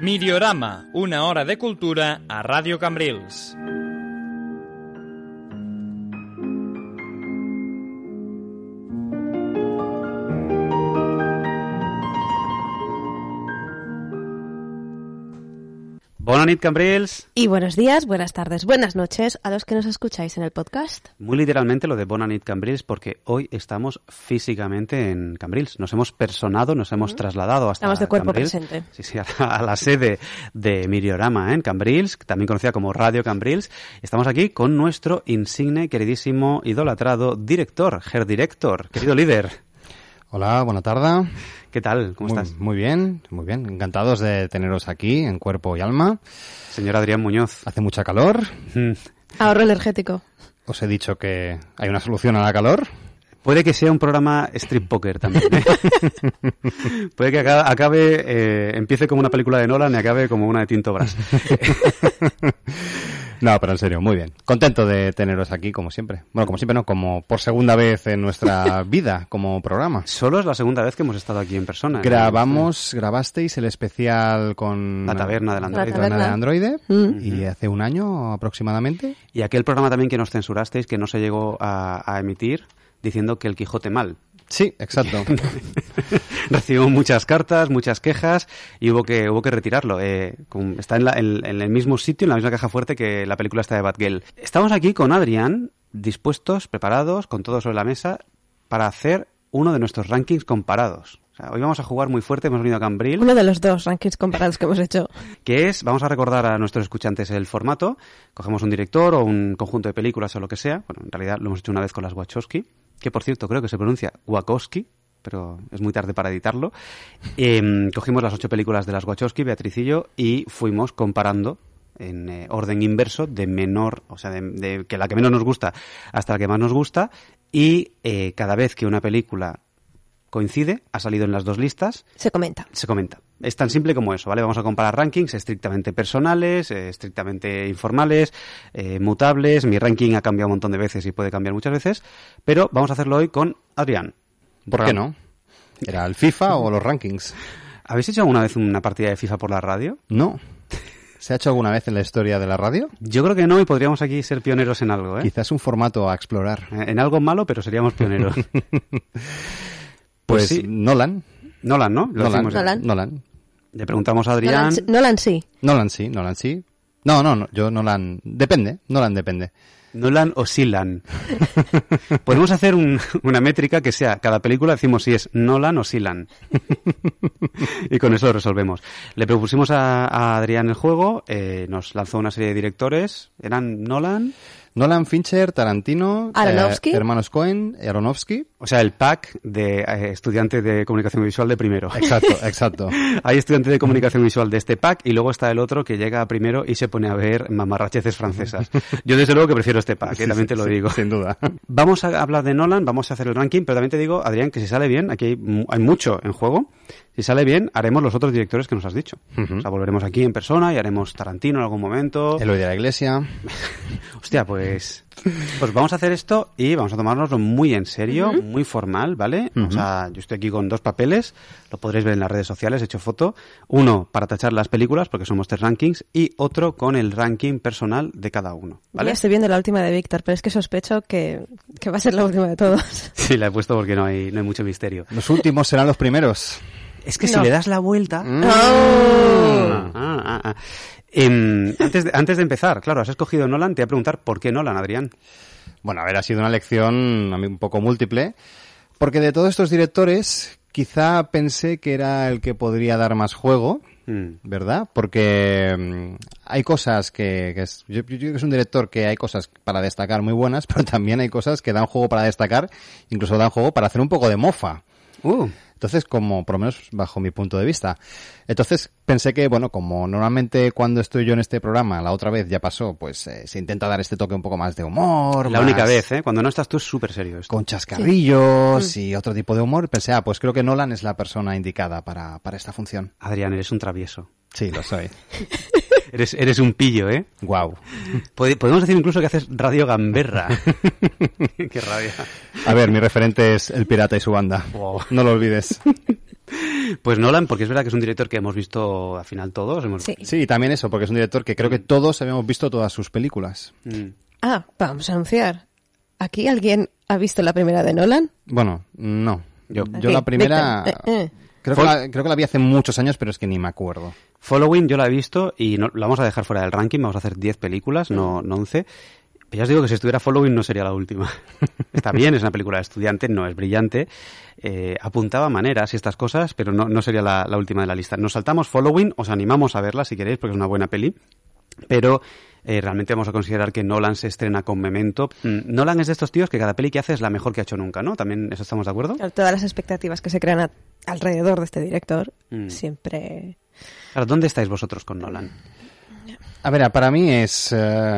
Miriorama, una hora de cultura a Ràdio Cambrils. Bona nit, Cambrils. Y buenos días, buenas tardes, buenas noches a los que nos escucháis en el podcast. Muy literalmente lo de Bona nit, Cambrils, porque hoy estamos físicamente en Cambrils. Nos hemos personado, nos hemos trasladado hasta Estamos de cuerpo Cambrils. presente. Sí, a la sede de Miriorama, en Cambrils, también conocida como Radio Cambrils. Estamos aquí con nuestro insigne, queridísimo, idolatrado director, Herr Director, querido líder. Hola, buena tarde. ¿Qué tal? ¿Cómo estás? Muy bien, muy bien. Encantados de teneros aquí en cuerpo y alma. Señor Adrián Muñoz. Hace mucha calor. Ahorro energético. Os he dicho que hay una solución a la calor. Puede que sea un programa strip poker también, ¿eh? Puede que acabe, empiece como una película de Nolan y acabe como una de Tinto Brass. No, pero en serio, muy bien. Contento de teneros aquí, como siempre. Bueno, como siempre no, como por segunda vez en nuestra vida como programa. Solo es la segunda vez que hemos estado aquí en persona. Grabasteis el especial con La taberna del Androide. La taberna del Androide, y hace un año aproximadamente. Y aquel programa también que nos censurasteis, que no se llegó a emitir, diciendo que el Quijote mal. Sí, exacto. Recibimos muchas cartas, muchas quejas y hubo que retirarlo. Está en el mismo sitio, en la misma caja fuerte que la película esta de Batgirl. Estamos aquí con Adrián, dispuestos, preparados, con todo sobre la mesa, para hacer uno de nuestros rankings comparados. O sea, hoy vamos a jugar muy fuerte, hemos venido a Cambril. Uno de los dos rankings comparados que hemos hecho. Que es, vamos a recordar a nuestros escuchantes el formato, cogemos un director o un conjunto de películas o lo que sea. Bueno, en realidad lo hemos hecho una vez con las Wachowski, que por cierto creo que se pronuncia Wachowski, pero es muy tarde para editarlo. Cogimos las 8 películas de las Wachowski, Beatriz y yo, y fuimos comparando en orden inverso, de menor, o sea, de que la que menos nos gusta hasta la que más nos gusta, y cada vez que una película coincide, ha salido en las dos listas. Se comenta. Es tan simple como eso, ¿vale? Vamos a comparar rankings estrictamente personales, estrictamente informales, mutables. Mi ranking ha cambiado un montón de veces y puede cambiar muchas veces, pero vamos a hacerlo hoy con Adrián. ¿Por qué no? ¿Era el FIFA o los rankings? ¿Habéis hecho alguna vez una partida de FIFA por la radio? No. ¿Se ha hecho alguna vez en la historia de la radio? Yo creo que no, y podríamos aquí ser pioneros en algo, ¿eh? Quizás un formato a explorar. En algo malo, pero seríamos pioneros. Pues sí. Nolan, ¿no? Nolan. Le preguntamos a Adrián. Nolan sí. No, yo Nolan... Depende, Nolan depende. Nolan o Silan. Podemos hacer una métrica que sea, cada película decimos si es Nolan o Silan. Y con eso lo resolvemos. Le propusimos a Adrián el juego, nos lanzó una serie de directores. ¿Eran Nolan, Fincher, Tarantino, Aronofsky, hermanos Coen, Aronofsky. O sea, el pack de estudiante de comunicación visual de primero. Exacto. Hay estudiante de comunicación visual de este pack y luego está el otro que llega primero y se pone a ver mamarracheces francesas. Yo desde luego que prefiero este pack, también te lo digo. Sin duda. Vamos a hablar de Nolan, vamos a hacer el ranking, pero también te digo, Adrián, que si sale bien, aquí hay mucho en juego. Si sale bien, haremos los otros directores que nos has dicho. O sea, volveremos aquí en persona y haremos Tarantino en algún momento. Eloy de la Iglesia. Hostia, pues vamos a hacer esto y vamos a tomárnoslo muy en serio, muy formal, ¿vale? O sea, yo estoy aquí con 2 papeles, lo podréis ver en las redes sociales, he hecho foto. Uno para tachar las películas, porque somos 3 rankings, y otro con el ranking personal de cada uno, ¿vale? Ya estoy viendo la última de Víctor, pero es que sospecho que va a ser la última de todos. Sí, la he puesto porque no hay mucho misterio. Los últimos serán los primeros. Es que si le das la vuelta... Antes de empezar, claro, has escogido Nolan, te voy a preguntar ¿por qué Nolan, Adrián? Bueno, a ver, ha sido una elección a mí un poco múltiple, porque de todos estos directores quizá pensé que era el que podría dar más juego, ¿verdad? Porque hay cosas yo creo que es un director que hay cosas para destacar muy buenas, pero también hay cosas que dan juego para destacar, incluso dan juego para hacer un poco de mofa. Entonces, como, por lo menos bajo mi punto de vista. Entonces, pensé que, bueno, como normalmente cuando estoy yo en este programa, la otra vez ya pasó, pues se intenta dar este toque un poco más de humor. La única vez, ¿eh? Cuando no estás tú es súper serio esto. Con chascarrillos y otro tipo de humor. Pensé, pues creo que Nolan es la persona indicada para esta función. Adrián, eres un travieso. Sí, lo soy. Eres un pillo, ¿eh? Guau. Podemos decir incluso que haces radio gamberra. Qué rabia. A ver, mi referente es El Pirata y su banda. Wow. No lo olvides. Pues Nolan, porque es verdad que es un director que hemos visto al final todos. Sí, y también eso, porque es un director que creo que todos habíamos visto todas sus películas. Vamos a anunciar. ¿Aquí alguien ha visto la primera de Nolan? Bueno, no. Yo Okay. la primera... Creo que la vi hace muchos años, pero es que ni me acuerdo. Following yo la he visto y no, la vamos a dejar fuera del ranking, vamos a hacer 10 películas, no 11. Ya os digo que si estuviera Following no sería la última. Está bien, es una película de estudiante, no es brillante. Apuntaba maneras y estas cosas, pero no sería la última de la lista. Nos saltamos Following, os animamos a verla si queréis, porque es una buena peli. Pero realmente vamos a considerar que Nolan se estrena con Memento. Nolan es de estos tíos que cada peli que hace es la mejor que ha hecho nunca, ¿no? ¿También eso estamos de acuerdo? Todas las expectativas que se crean alrededor de este director siempre... Claro, ¿dónde estáis vosotros con Nolan? A ver, para mí es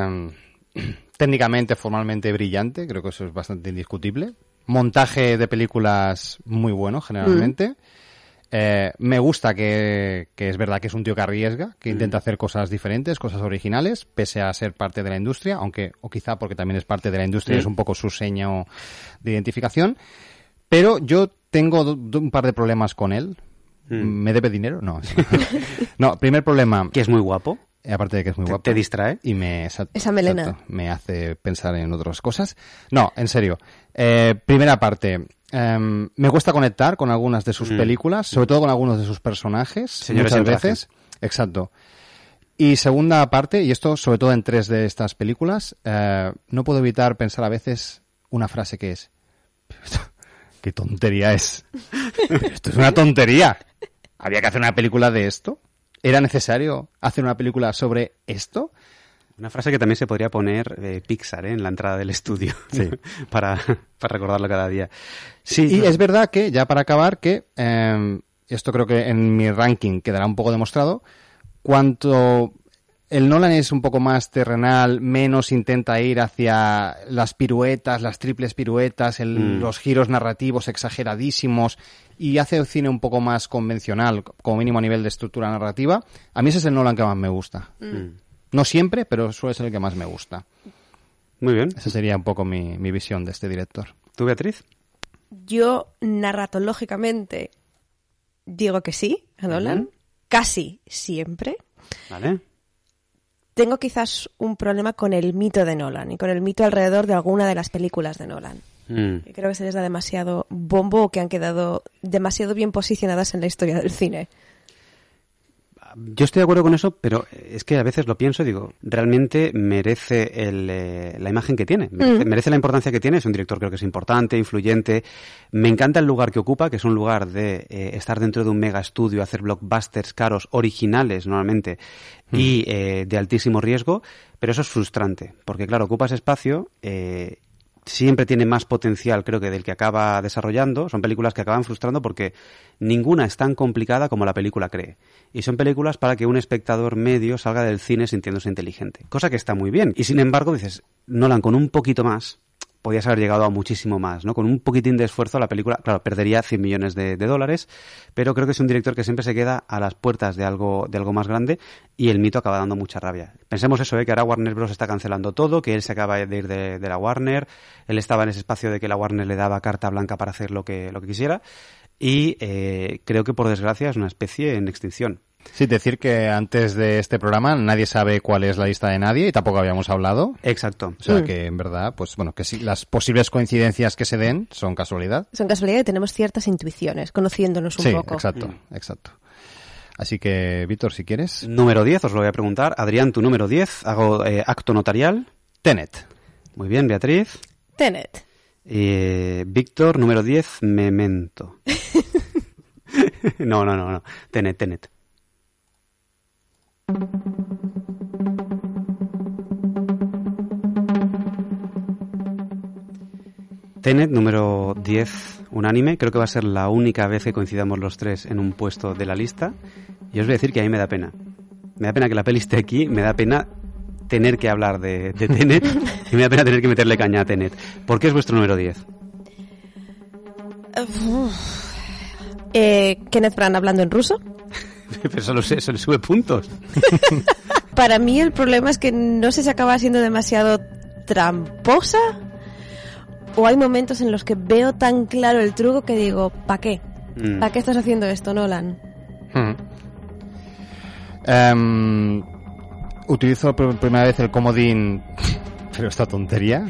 técnicamente, formalmente brillante, creo que eso es bastante indiscutible. Montaje de películas muy bueno, generalmente. Me gusta que es verdad que es un tío que arriesga, que intenta hacer cosas diferentes, cosas originales, pese a ser parte de la industria, o quizá porque también es parte de la industria, es un poco su seño de identificación. Pero yo tengo un par de problemas con él. ¿Me debe dinero? No. No, primer problema. Que es muy guapo. Aparte de que es muy guapo. ¿Te distrae? Y esa melena. Exacto, me hace pensar en otras cosas. No, en serio. Primera parte. Me cuesta conectar con algunas de sus películas, sobre todo con algunos de sus personajes. Señores muchas veces. Exacto. Y segunda parte, y esto sobre todo en 3 de estas películas, no puedo evitar pensar a veces una frase que es... ¿Qué tontería es? Esto es una tontería. ¿Había que hacer una película de esto? ¿Era necesario hacer una película sobre esto? Una frase que también se podría poner Pixar en la entrada del estudio, sí. para recordarlo cada día. Sí, y es verdad que, ya para acabar, que esto creo que en mi ranking quedará un poco demostrado, cuanto el Nolan es un poco más terrenal, menos intenta ir hacia las piruetas, las triples piruetas, los giros narrativos exageradísimos, y hace el cine un poco más convencional, como mínimo a nivel de estructura narrativa. A mí ese es el Nolan que más me gusta. No siempre, pero suele ser el que más me gusta. Muy bien. Esa sería un poco mi visión de este director. ¿Tú, Beatriz? Yo, narratológicamente, digo que sí, a Nolan. Casi siempre. Vale. Tengo quizás un problema con el mito de Nolan y con el mito alrededor de alguna de las películas de Nolan. Creo que se les da demasiado bombo o que han quedado demasiado bien posicionadas en la historia del cine. Yo estoy de acuerdo con eso, pero es que a veces lo pienso y digo, realmente merece la imagen que tiene, merece la importancia que tiene. Es un director, creo que es importante, influyente. Me encanta el lugar que ocupa, que es un lugar de estar dentro de un mega estudio, hacer blockbusters caros, originales normalmente, y de altísimo riesgo, pero eso es frustrante, porque claro, ocupa ese espacio, siempre tiene más potencial, creo que del que acaba desarrollando. Son películas que acaban frustrando porque ninguna es tan complicada como la película cree. Y son películas para que un espectador medio salga del cine sintiéndose inteligente. Cosa que está muy bien. Y sin embargo, dices, Nolan, con un poquito más, podías haber llegado a muchísimo más, ¿no? Con un poquitín de esfuerzo la película, claro, perdería 100 millones de dólares, pero creo que es un director que siempre se queda a las puertas de algo más grande, y el mito acaba dando mucha rabia. Pensemos eso, que ahora Warner Bros. Está cancelando todo, que él se acaba de ir de la Warner, él estaba en ese espacio de que la Warner le daba carta blanca para hacer lo que quisiera, y creo que por desgracia es una especie en extinción. Sí, decir que antes de este programa nadie sabe cuál es la lista de nadie y tampoco habíamos hablado. Exacto. O sea que en verdad, pues bueno, que sí, las posibles coincidencias que se den son casualidad. Son casualidad y tenemos ciertas intuiciones, conociéndonos un poco. Sí, exacto. Así que, Víctor, si quieres. Número 10, os lo voy a preguntar. Adrián, tu número 10, hago acto notarial. Tenet. Muy bien, Beatriz. Tenet. Víctor, número 10, Memento. No. Tenet. Tenet, número 10, unánime. Creo que va a ser la única vez que coincidamos los tres en un puesto de la lista. Y os voy a decir que a mí me da pena. Me da pena que la peli esté aquí, me da pena tener que hablar de Tenet y me da pena tener que meterle caña a Tenet. ¿Por qué es vuestro número 10? Kenneth Branagh hablando en ruso. Pero eso le sube puntos. Para mí el problema es que no sé si acaba siendo demasiado tramposa o hay momentos en los que veo tan claro el truco que digo, ¿para qué? ¿Para qué estás haciendo esto, Nolan? Utilizo por primera vez el comodín, pero esta tontería.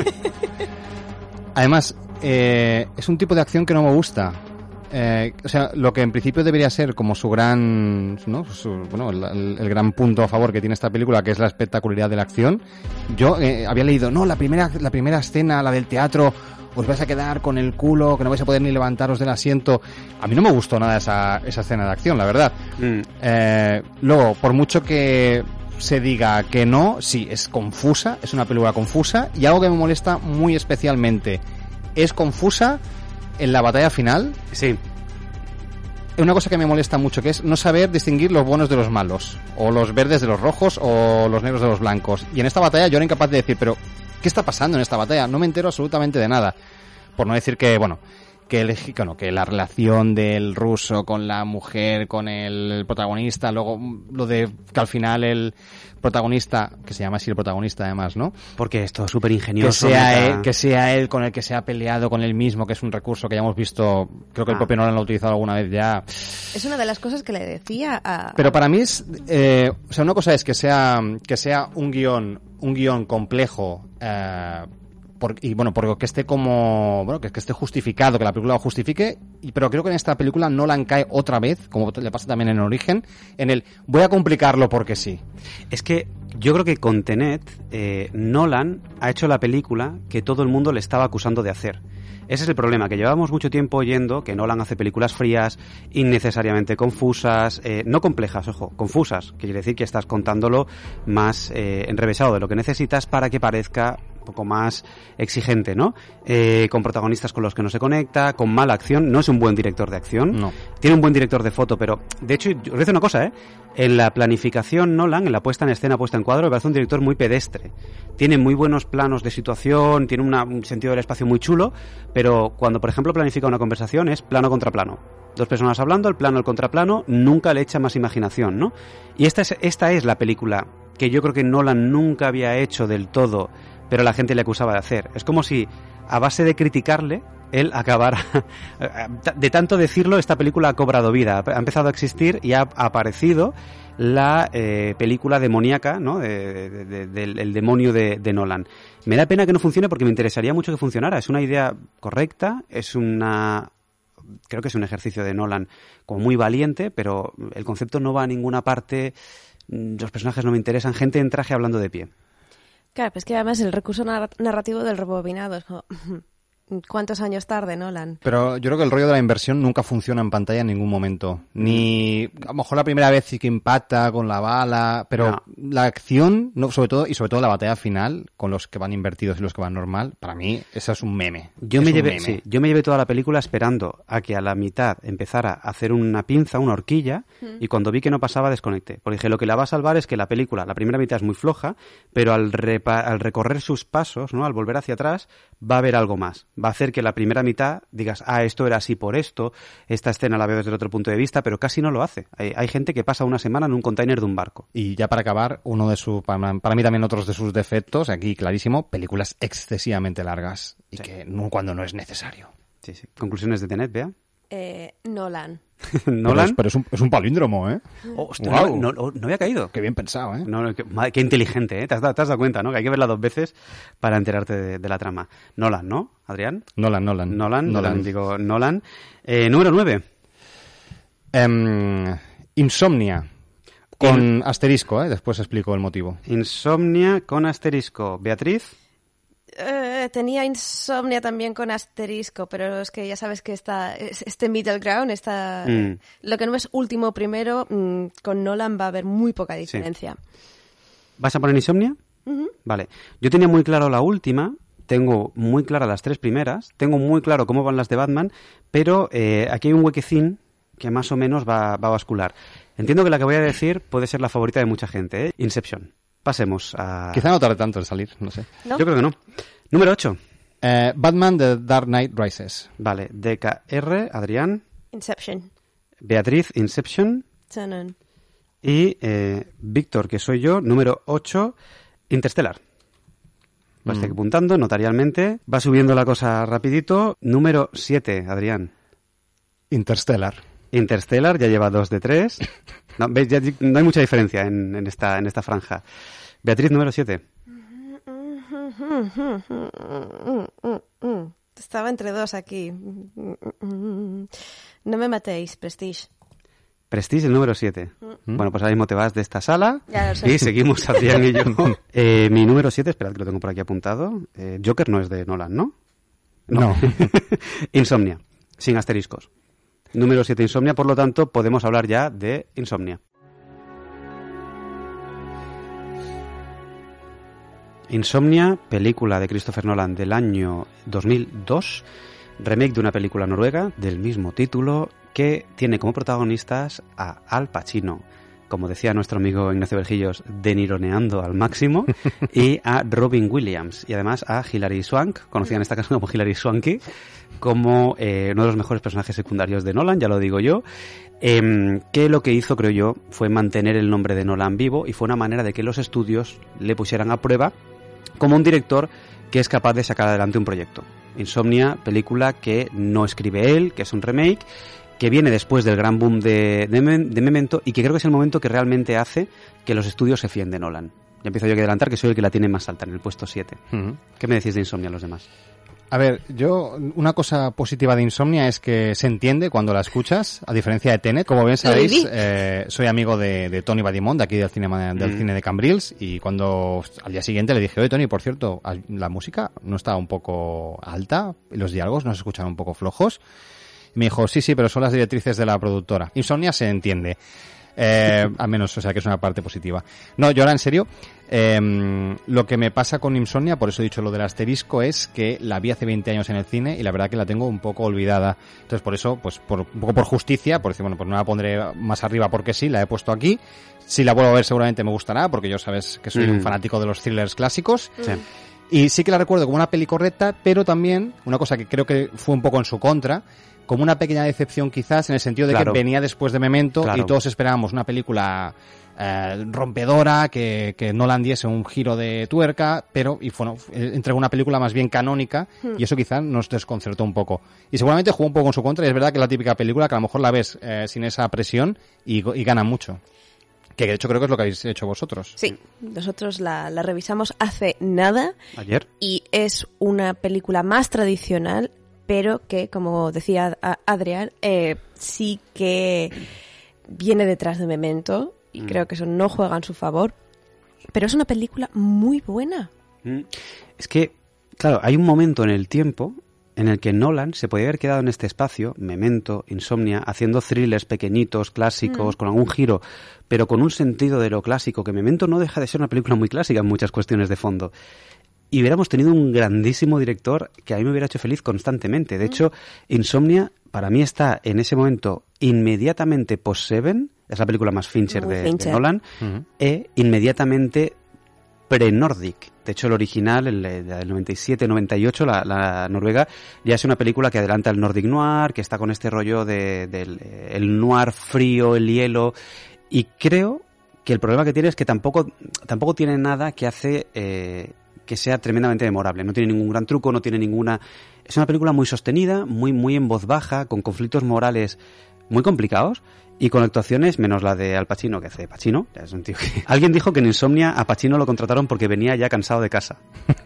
Además, es un tipo de acción que no me gusta. O sea, lo que en principio debería ser como su gran, ¿no? El gran punto a favor que tiene esta película, que es la espectacularidad de la acción. Yo había leído, no, la primera escena, la del teatro, os vais a quedar con el culo, que no vais a poder ni levantaros del asiento. A mí no me gustó nada esa escena de acción, la verdad. Luego, por mucho que se diga que no, sí, es confusa, es una película confusa, y algo que me molesta muy especialmente, es confusa en la batalla final. Sí. Una cosa que me molesta mucho, que es no saber distinguir los buenos de los malos, o los verdes de los rojos, o los negros de los blancos. Y en esta batalla yo era incapaz de decir, pero ¿qué está pasando en esta batalla? No me entero absolutamente de nada. Por no decir que, que la relación del ruso con la mujer, con el protagonista, luego lo de que al final el protagonista, que se llama así el protagonista además, ¿no? Porque es todo súper ingenioso. Que sea él con el que se ha peleado con él mismo, que es un recurso que ya hemos visto, creo que el propio Nolan lo ha utilizado alguna vez ya. Es una de las cosas que le decía a... Pero para mí es, o sea, una cosa es que sea un guión complejo, porque esté que esté justificado, que la película lo justifique, pero creo que en esta película Nolan cae otra vez, como le pasa también en Origen, en el voy a complicarlo porque sí. Es que yo creo que con Tenet, Nolan ha hecho la película que todo el mundo le estaba acusando de hacer. Ese es el problema, que llevábamos mucho tiempo oyendo que Nolan hace películas frías, innecesariamente confusas, no complejas, ojo, confusas, que quiere decir que estás contándolo más enrevesado de lo que necesitas para que parezca un poco más exigente, ¿no? Con protagonistas con los que no se conecta, con mala acción, no es un buen director de acción, no. Tiene un buen director de foto, pero de hecho, yo os voy a decir una cosa, en la planificación Nolan, en la puesta en escena, puesta en cuadro, me parece un director muy pedestre. Tiene muy buenos planos de situación, tiene un sentido del espacio muy chulo, pero cuando, por ejemplo, planifica una conversación es plano contra plano. Dos personas hablando, el plano, el contraplano, nunca le echa más imaginación, ¿no? Y esta es la película que yo creo que Nolan nunca había hecho del todo, pero la gente le acusaba de hacer. Es como si, a base de criticarle, él acabara... De tanto decirlo, esta película ha cobrado vida, ha empezado a existir y ha aparecido la película demoníaca, ¿no? del demonio de Nolan. Me da pena que no funcione porque me interesaría mucho que funcionara. Es una idea correcta, creo que es un ejercicio de Nolan como muy valiente, pero el concepto no va a ninguna parte, los personajes no me interesan, gente en traje hablando de pie. Claro, pues que además el recurso narrativo del rebobinado es como... ¿Cuántos años tarde, Nolan? Pero yo creo que el rollo de la inversión nunca funciona en pantalla en ningún momento. Ni, a lo mejor la primera vez sí que impacta con la bala, pero no. La acción, no, sobre todo la batalla final, con los que van invertidos y los que van normal, para mí, eso es un meme. Yo me llevé toda la película esperando a que a la mitad empezara a hacer una pinza, una horquilla, y cuando vi que no pasaba, desconecté. Porque dije, lo que la va a salvar es que la película, la primera mitad es muy floja, pero al recorrer sus pasos, ¿no? Al volver hacia atrás, va a haber algo más. Va a hacer que la primera mitad digas, esto era así por esto, esta escena la veo desde el otro punto de vista, pero casi no lo hace. Hay gente que pasa una semana en un container de un barco. Y ya para acabar, para mí también otros de sus defectos, aquí clarísimo, películas excesivamente largas y que cuando no es necesario. Sí. Conclusiones de Tenet, Bea. Nolan. ¿Nolan? Pero es un palíndromo, ¿eh? Ostras, wow. no había caído. Qué bien pensado, ¿eh? Qué inteligente, ¿eh? Te has dado cuenta, ¿no? Que hay que verla 2 veces para enterarte de la trama. Nolan, ¿no, Adrián? Nolan. Digo, Nolan. Número 9. Insomnia. Con asterisco, ¿eh? Después explico el motivo. Insomnia con asterisco. ¿Beatriz? Tenía Insomnia también con asterisco, pero es que ya sabes que este middle ground, lo que no es último primero, con Nolan va a haber muy poca diferencia. Sí. ¿Vas a poner Insomnia? Uh-huh. Vale. Yo tenía muy claro la última, tengo muy claras las 3 primeras, tengo muy claro cómo van las de Batman, pero aquí hay un huequecín que más o menos va a bascular. Entiendo que la que voy a decir puede ser la favorita de mucha gente, ¿eh? Inception. Pasemos a... Quizá no tarde tanto en salir, no sé. ¿No? Yo creo que no. Número 8. Batman The Dark Knight Rises. Vale. DKR, Adrián. Inception. Beatriz, Inception. Tanan. Y Víctor, que soy yo, número 8, Interstellar. Va a estar apuntando notarialmente. Va subiendo la cosa rapidito. Número 7, Adrián. Interstellar. Interstellar ya lleva 2 de 3. No, ¿ves? Ya no hay mucha diferencia en esta franja. Beatriz, número 7. Estaba entre 2 aquí. No me matéis, Prestige. Prestige, el número 7. Bueno, pues ahora mismo te vas de esta sala Ya lo sé. y seguimos, Adrián y yo. Mi número 7, esperad que lo tengo por aquí apuntado. Joker no es de Nolan, ¿no? No. Insomnia, sin asteriscos. Número 7, Insomnia, por lo tanto, podemos hablar ya de Insomnia. Insomnia, película de Christopher Nolan del año 2002, remake de una película noruega del mismo título, que tiene como protagonistas a Al Pacino, como decía nuestro amigo Ignacio Vergillos, denironeando al máximo, y a Robin Williams, y además a Hilary Swank, conocida en esta casa como Hilary Swanky, como uno de los mejores personajes secundarios de Nolan, ya lo digo yo, que lo que hizo, creo yo, fue mantener el nombre de Nolan vivo, y fue una manera de que los estudios le pusieran a prueba como un director que es capaz de sacar adelante un proyecto. Insomnia, película que no escribe él, que es un remake, que viene después del gran boom de Memento, y que creo que es el momento que realmente hace que los estudios se fíen de Nolan. Ya empiezo yo a adelantar que soy el que la tiene más alta, en el puesto 7. ¿Qué me decís de Insomnia los demás? A ver, una cosa positiva de Insomnia es que se entiende cuando la escuchas, a diferencia de Tenet. Como bien sabéis, soy amigo de Tony Badimont, de aquí del cine de Cambrils, y cuando al día siguiente le dije, oye Tony, por cierto, la música no está un poco alta, los diálogos no se escuchan un poco flojos. Y me dijo, sí, pero son las directrices de la productora. Insomnia se entiende. Al menos, o sea, que es una parte positiva. No, yo ahora en serio, lo que me pasa con Insomnia, por eso he dicho lo del asterisco, es que la vi hace 20 años en el cine y la verdad que la tengo un poco olvidada. Entonces, por eso, pues un poco por justicia, por decir, bueno, pues no la pondré más arriba porque sí, la he puesto aquí. Si la vuelvo a ver seguramente me gustará, porque yo sabes que soy un fanático de los thrillers clásicos. Sí. Y sí que la recuerdo como una peli correcta, pero también, una cosa que creo que fue un poco en su contra, como una pequeña decepción quizás, en el sentido de que venía después de Memento y todos esperábamos una película rompedora, que Nolan diese un giro de tuerca, pero bueno, entregó una película más bien canónica y eso quizás nos desconcertó un poco. Y seguramente jugó un poco en su contra, y es verdad que es la típica película que a lo mejor la ves sin esa presión y gana mucho. Que de hecho creo que es lo que habéis hecho vosotros. Sí, nosotros la revisamos hace nada. Ayer. Y es una película más tradicional, pero que, como decía Adrián, sí que viene detrás de Memento, y creo que eso no juega en su favor, pero es una película muy buena. Es que, claro, hay un momento en el tiempo en el que Nolan se podía haber quedado en este espacio, Memento, Insomnia, haciendo thrillers pequeñitos, clásicos, con algún giro, pero con un sentido de lo clásico, que Memento no deja de ser una película muy clásica en muchas cuestiones de fondo. Y hubiéramos tenido un grandísimo director que a mí me hubiera hecho feliz constantemente. De hecho, Insomnia para mí está en ese momento inmediatamente post-Seven, es la película más Fincher de Nolan, e inmediatamente pre-Nordic. De hecho, el original, el del 97-98, la noruega, ya es una película que adelanta el Nordic Noir, que está con este rollo del el noir frío, el hielo, y creo que el problema que tiene es que tampoco tiene nada que hace que sea tremendamente memorable. No tiene ningún gran truco, no tiene ninguna... Es una película muy sostenida, muy en voz baja, con conflictos morales muy complicados y con actuaciones, menos la de Al Pacino, que hace Pacino. Es un tío que... Alguien dijo que en Insomnia a Pacino lo contrataron porque venía ya cansado de casa.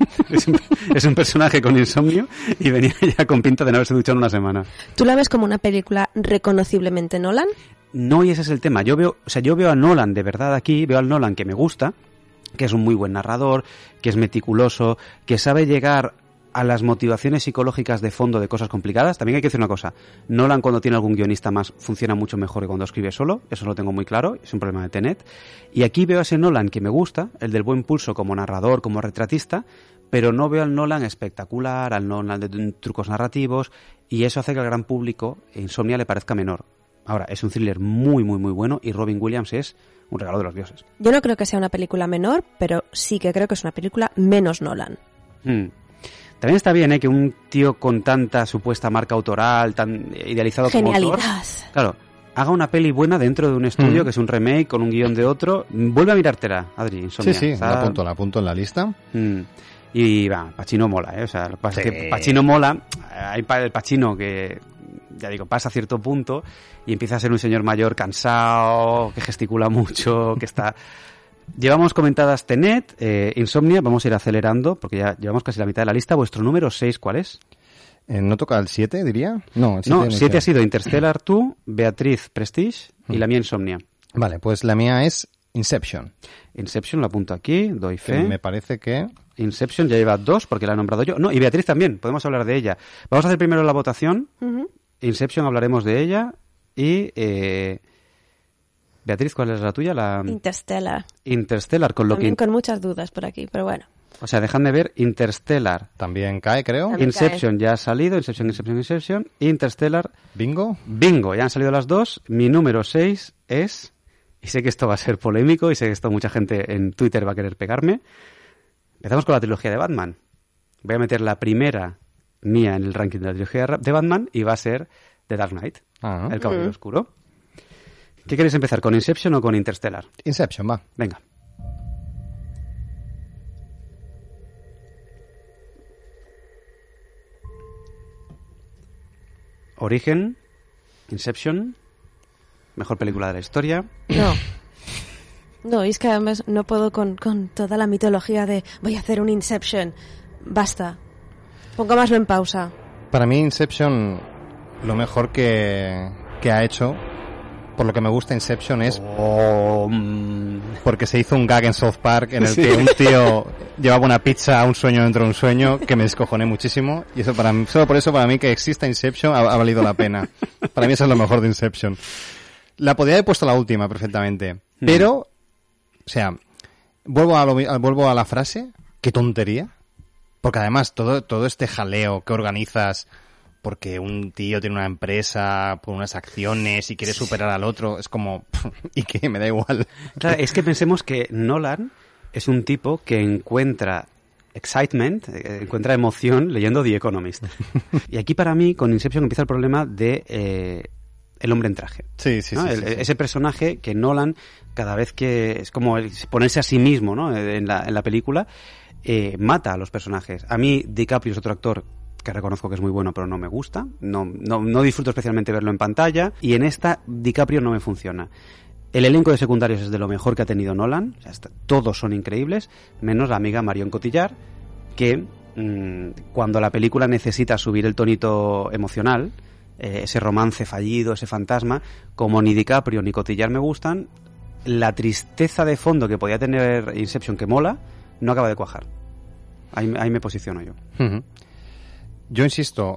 Es un personaje con insomnio y venía ya con pinta de no haberse duchado en una semana. ¿Tú la ves como una película reconociblemente Nolan? No, y ese es el tema. Yo veo a Nolan de verdad aquí, veo al Nolan que me gusta, que es un muy buen narrador, que es meticuloso, que sabe llegar a las motivaciones psicológicas de fondo de cosas complicadas. También hay que decir una cosa, Nolan cuando tiene algún guionista más funciona mucho mejor que cuando escribe solo, eso lo tengo muy claro, es un problema de Tenet. Y aquí veo a ese Nolan que me gusta, el del buen pulso como narrador, como retratista, pero no veo al Nolan espectacular, al Nolan de trucos narrativos, y eso hace que al gran público Insomnia le parezca menor. Ahora, es un thriller muy bueno, y Robin Williams es un regalo de los dioses. Yo no creo que sea una película menor, pero sí que creo que es una película menos Nolan. También está bien que un tío con tanta supuesta marca autoral, tan idealizado como autor, claro, haga una peli buena dentro de un estudio que es un remake con un guión de otro. Vuelve a mirártela, Adri, Insomnia. Sí, la apunto en la lista. Y Pacino mola, o sea, lo que pasa es que Pacino mola. Hay el Pacino que ya digo, pasa a cierto punto y empieza a ser un señor mayor cansado, que gesticula mucho, que está... Llevamos comentadas Tenet, Insomnia, vamos a ir acelerando porque ya llevamos casi la mitad de la lista. ¿Vuestro número 6 cuál es? ¿No toca el 7, diría? No, el 7 ha sido Interstellar, tú, Beatriz, Prestige y la mía Insomnia. Vale, pues la mía es Inception. Inception, lo apunto aquí, doy fe. Me parece que... Inception ya lleva 2 porque la he nombrado yo. No, y Beatriz también, podemos hablar de ella. Vamos a hacer primero la votación. Inception, hablaremos de ella. Y... Beatriz, ¿cuál es la tuya? Interstellar. Interstellar, con lo también que... con muchas dudas por aquí, pero bueno. O sea, dejadme ver, Interstellar. También cae, creo. También Inception cae. ya ha salido, Inception. Interstellar. Bingo. Bingo, ya han salido las 2. Mi número 6 es... Y sé que esto va a ser polémico y sé que esto mucha gente en Twitter va a querer pegarme. Empezamos con la trilogía de Batman. Voy a meter la primera mía en el ranking de la trilogía de Batman y va a ser The Dark Knight, El Caballero Oscuro. ¿Qué queréis empezar, con Inception o con Interstellar? Inception, va. Venga. Origen, Inception, mejor película de la historia. No, es que además no puedo con toda la mitología de voy a hacer un Inception. Basta. Pongámoslo en pausa. Para mí Inception, lo mejor que ha hecho, por lo que me gusta Inception es porque se hizo un gag en South Park en el que un tío llevaba una pizza a un sueño dentro de un sueño, que me descojoné muchísimo, y eso para mí, solo por eso para mí que exista Inception ha valido la pena. Para mí eso es lo mejor de Inception. La podría haber puesto la última perfectamente, pero, o sea, vuelvo a la frase, qué tontería, porque además todo este jaleo que organizas porque un tío tiene una empresa por unas acciones y quiere superar al otro, es como, ¿y qué? Me da igual. Claro, es que pensemos que Nolan es un tipo que encuentra excitement, encuentra emoción leyendo The Economist. Y aquí para mí, con Inception, empieza el problema de el hombre en traje. Sí. Ese personaje que Nolan, cada vez que es como ponerse a sí mismo, ¿no? en la película, mata a los personajes. A mí DiCaprio es otro actor que reconozco que es muy bueno, pero no me gusta. No disfruto especialmente verlo en pantalla. Y en esta, DiCaprio no me funciona. El elenco de secundarios es de lo mejor que ha tenido Nolan. O sea, todos son increíbles, menos la amiga Marion Cotillard, que cuando la película necesita subir el tonito emocional, ese romance fallido, ese fantasma, como ni DiCaprio ni Cotillard me gustan, la tristeza de fondo que podía tener Inception, que mola, no acaba de cuajar. Ahí me posiciono yo. Yo insisto,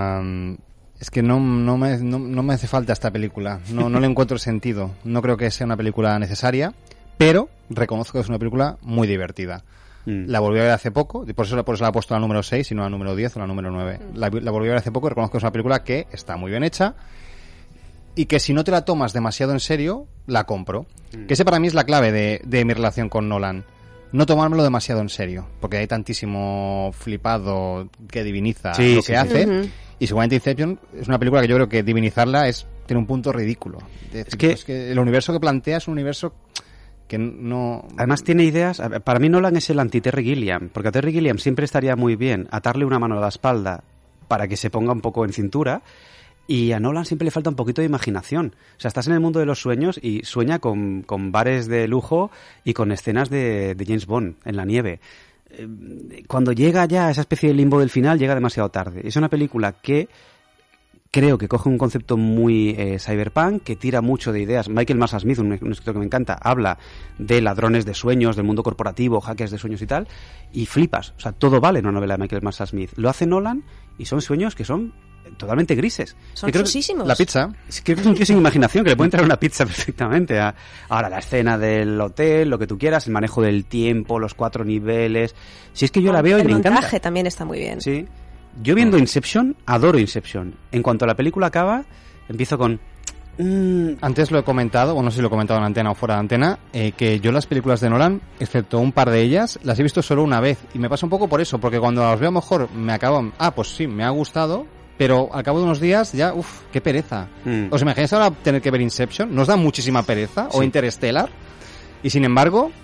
es que no me hace falta esta película, no le encuentro sentido, no creo que sea una película necesaria, pero reconozco que es una película muy divertida. La volví a ver hace poco, y por eso la he puesto a la número 6 y no a la número 10 o la número 9. La volví a ver hace poco y reconozco que es una película que está muy bien hecha y que si no te la tomas demasiado en serio, la compro. Que ese para mí es la clave de mi relación con Nolan. No tomármelo demasiado en serio, porque hay tantísimo flipado que diviniza lo que hace, y seguramente Inception es una película que yo creo que divinizarla tiene un punto ridículo. Es que el universo que plantea es un universo que no... Además tiene ideas... Para mí Nolan es el anti-Terry Gilliam, porque a Terry Gilliam siempre estaría muy bien atarle una mano a la espalda para que se ponga un poco en cintura, y a Nolan siempre le falta un poquito de imaginación. O sea, estás en el mundo de los sueños y sueña con bares de lujo y con escenas de James Bond en la nieve. Cuando llega ya a esa especie de limbo del final, llega demasiado tarde. Es una película que creo que coge un concepto muy cyberpunk, que tira mucho de ideas. Michael Massa Smith, un escritor que me encanta, habla de ladrones de sueños, del mundo corporativo, hackers de sueños y tal, y flipas. O sea, todo vale en una novela de Michael Massa Smith. Lo hace Nolan y son sueños que son totalmente grises. Son chusísimos. La pizza. Creo que es un tío sin imaginación, que le pueden traer una pizza perfectamente. Ahora, la escena del hotel, lo que tú quieras, el manejo del tiempo, los 4 niveles. Si es que yo la veo y me encanta. El montaje también está muy bien. Sí. Yo viendo Inception, adoro Inception. En cuanto la película acaba, empiezo con... Antes lo he comentado, o no sé si lo he comentado en antena o fuera de antena, que yo las películas de Nolan, excepto un par de ellas, las he visto solo una vez. Y me pasa un poco por eso, porque cuando las veo a lo mejor me acaban... pues sí, me ha gustado, pero al cabo de unos días ya, qué pereza. ¿Os imagináis ahora tener que ver Inception? ¿Nos da muchísima pereza? Sí. ¿O Interstellar? Y sin embargo...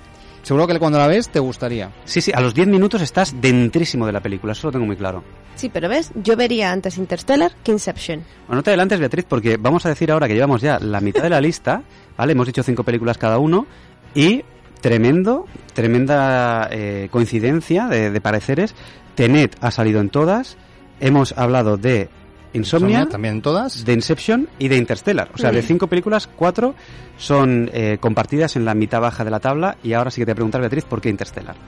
seguro que cuando la ves te gustaría. Sí, a los 10 minutos estás dentrísimo de la película, eso lo tengo muy claro. Sí, pero ¿ves? Yo vería antes Interstellar que Inception. Bueno, no te adelantes, Beatriz, porque vamos a decir ahora que llevamos ya la mitad de la lista, ¿vale? Hemos dicho 5 películas cada uno y tremenda coincidencia de pareceres. Tenet ha salido en todas, hemos hablado de Insomnia, también en todas, de Inception y de Interstellar. O sea, de 5 películas, 4 son compartidas en la mitad baja de la tabla. Y ahora sí que te voy a preguntar, Beatriz, ¿por qué Interstellar?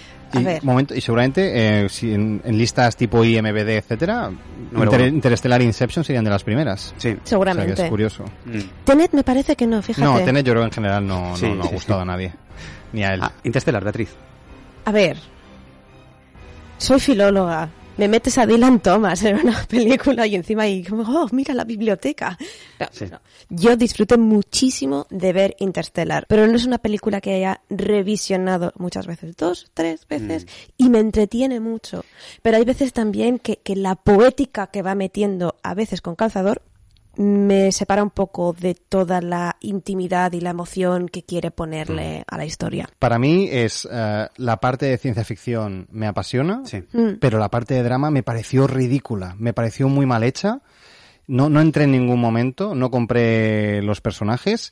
Y seguramente si en listas tipo IMDb, etcétera, Interstellar e Inception serían de las primeras. Sí, seguramente. O sea, que es curioso. Tenet me parece que no, fíjate. No, Tenet yo creo que en general no ha gustado a nadie, ni a él. Interstellar, Beatriz. A ver, soy filóloga. Me metes a Dylan Thomas en una película y encima mira la biblioteca. No. Yo disfruté muchísimo de ver Interstellar, pero no es una película que haya revisionado muchas veces, 2, 3 veces, y me entretiene mucho. Pero hay veces también que la poética que va metiendo, a veces con calzador, me separa un poco de toda la intimidad y la emoción que quiere ponerle a la historia. Para mí es la parte de ciencia ficción me apasiona, pero la parte de drama me pareció ridícula, me pareció muy mal hecha. No entré en ningún momento, no compré los personajes.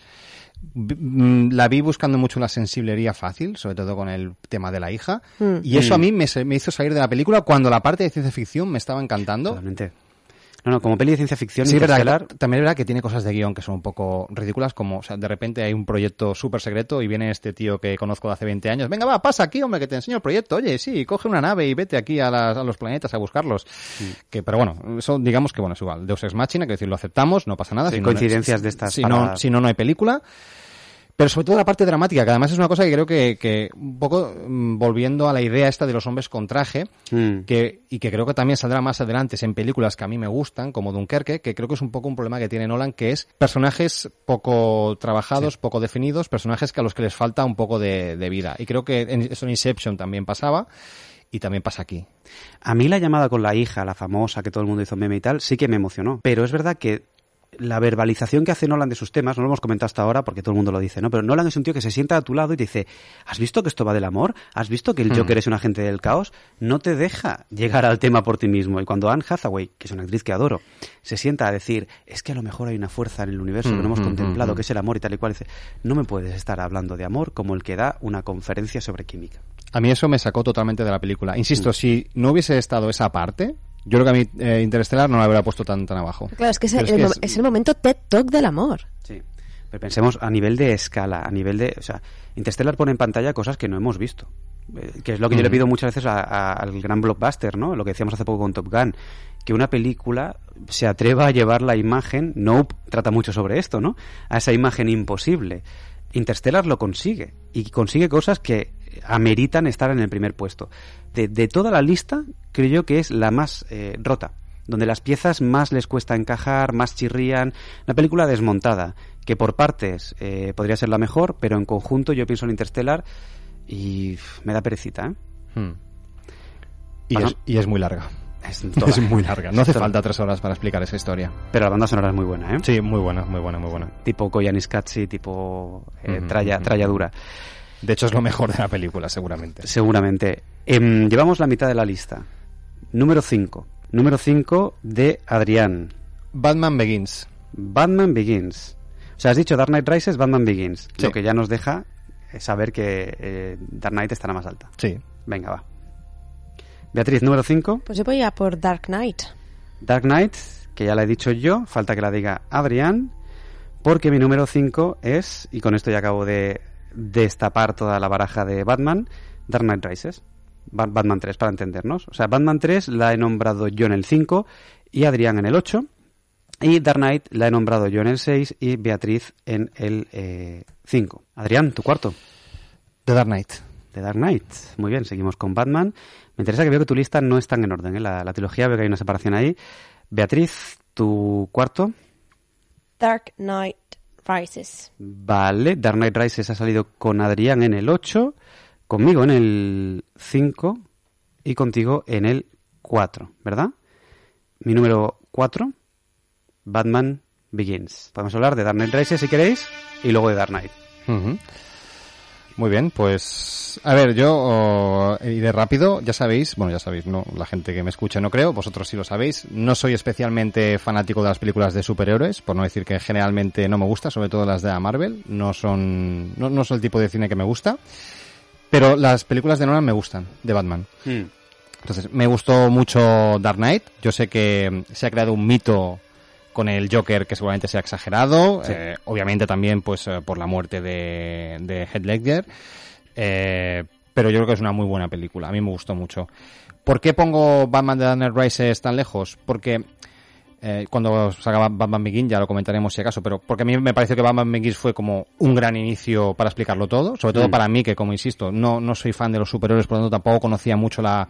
La vi buscando mucho la sensiblería fácil, sobre todo con el tema de la hija, y eso a mí me hizo salir de la película cuando la parte de ciencia ficción me estaba encantando. Totalmente. No, como peli de ciencia ficción, sí, también es verdad que tiene cosas de guión que son un poco ridículas, como, o sea, de repente hay un proyecto súper secreto y viene este tío que conozco de hace 20 años, venga, va, pasa aquí, hombre, que te enseño el proyecto, oye, sí, coge una nave y vete aquí a los planetas a buscarlos. Pero bueno, eso digamos que, bueno, es igual, Deus Ex Machina, que decir, lo aceptamos, no pasa nada. Sí, coincidencias de estas. Si no hay película. Pero sobre todo la parte dramática, que además es una cosa que creo que un poco volviendo a la idea esta de los hombres con traje, que creo que también saldrá más adelante en películas que a mí me gustan, como Dunkerque, que creo que es un poco un problema que tiene Nolan, que es personajes poco trabajados, poco definidos, personajes que a los que les falta un poco de vida. Y creo que eso en Inception también pasaba. Y también pasa aquí. A mí la llamada con la hija, la famosa, que todo el mundo hizo meme y tal, sí que me emocionó. Pero es verdad que la verbalización que hace Nolan de sus temas, no lo hemos comentado hasta ahora porque todo el mundo lo dice, ¿no? Pero Nolan es un tío que se sienta a tu lado y te dice, ¿has visto que esto va del amor? ¿Has visto que el Joker es un agente del caos? No te deja llegar al tema por ti mismo. Y cuando Anne Hathaway, que es una actriz que adoro, se sienta a decir, es que a lo mejor hay una fuerza en el universo que no hemos contemplado, que es el amor y tal y cual, dice, no me puedes estar hablando de amor como el que da una conferencia sobre química. A mí eso me sacó totalmente de la película. Insisto, si no hubiese estado esa parte, yo creo que a mí Interstellar no la habría puesto tan abajo. Claro, es que es el momento TED Talk del amor. Sí, pero pensemos a nivel de escala, a nivel de... O sea, Interstellar pone en pantalla cosas que no hemos visto. Que es lo que yo le pido muchas veces al gran blockbuster, ¿no? Lo que decíamos hace poco con Top Gun. Que una película se atreva a llevar la imagen... Nope trata mucho sobre esto, ¿no? A esa imagen imposible. Interstellar lo consigue. Y consigue cosas que ameritan estar en el primer puesto. De toda la lista, creo yo que es la más rota, donde las piezas más les cuesta encajar, más chirrían. Una película desmontada, que por partes podría ser la mejor, pero en conjunto yo pienso en Interstellar y me da perecita, ¿eh? Y es muy larga. Es muy larga. No hace falta 3 horas para explicar esa historia. Pero la banda sonora es muy buena, ¿eh? Sí, muy buena. Tipo Koyaanisqatsi, tipo Tralla Dura. De hecho, es lo mejor de la película, seguramente. Seguramente. Llevamos la mitad de la lista. Número 5. Número 5 de Adrián. Batman Begins. O sea, has dicho Dark Knight Rises, Batman Begins. Sí. Lo que ya nos deja saber que Dark Knight estará más alta. Sí. Venga, va. Beatriz, número 5. Pues yo voy a por Dark Knight. Dark Knight, que ya la he dicho yo, falta que la diga Adrián, porque mi número 5 es, y con esto ya acabo de destapar toda la baraja de Batman, Dark Knight Rises. Batman 3, para entendernos. O sea, Batman 3 la he nombrado yo en el 5 y Adrián en el 8. Y Dark Knight la he nombrado yo en el 6 y Beatriz en el 5. Adrián, tu cuarto. The Dark Knight. The Dark Knight. Muy bien, seguimos con Batman. Me interesa que veo que tu lista no está en orden, ¿eh? La trilogía, veo que hay una separación ahí. Beatriz, tu cuarto. Dark Knight Rises. Vale, Dark Knight Rises ha salido con Adrián en el 8, conmigo en el 5 y contigo en el 4, ¿verdad? Mi número 4, Batman Begins. Podemos hablar de Dark Knight Rises si queréis y luego de Dark Knight. Muy bien, pues a ver, yo iré rápido, ya sabéis, no, la gente que me escucha no creo, vosotros sí lo sabéis, no soy especialmente fanático de las películas de superhéroes, por no decir que generalmente no me gusta, sobre todo las de la Marvel, no son el tipo de cine que me gusta, pero las películas de Nolan me gustan, de Batman. Entonces, me gustó mucho Dark Knight, yo sé que se ha creado un mito con el Joker que seguramente sea exagerado, sí. Obviamente también pues por la muerte de Heath Ledger, pero yo creo que es una muy buena película, a mí me gustó mucho. ¿Por qué pongo Batman The Dark Knight Rises tan lejos? Porque cuando salga Batman Begins ya lo comentaremos si acaso, pero porque a mí me pareció que Batman Begins fue como un gran inicio para explicarlo todo, sobre todo para mí que, como insisto, no soy fan de los superhéroes, por lo tanto tampoco conocía mucho la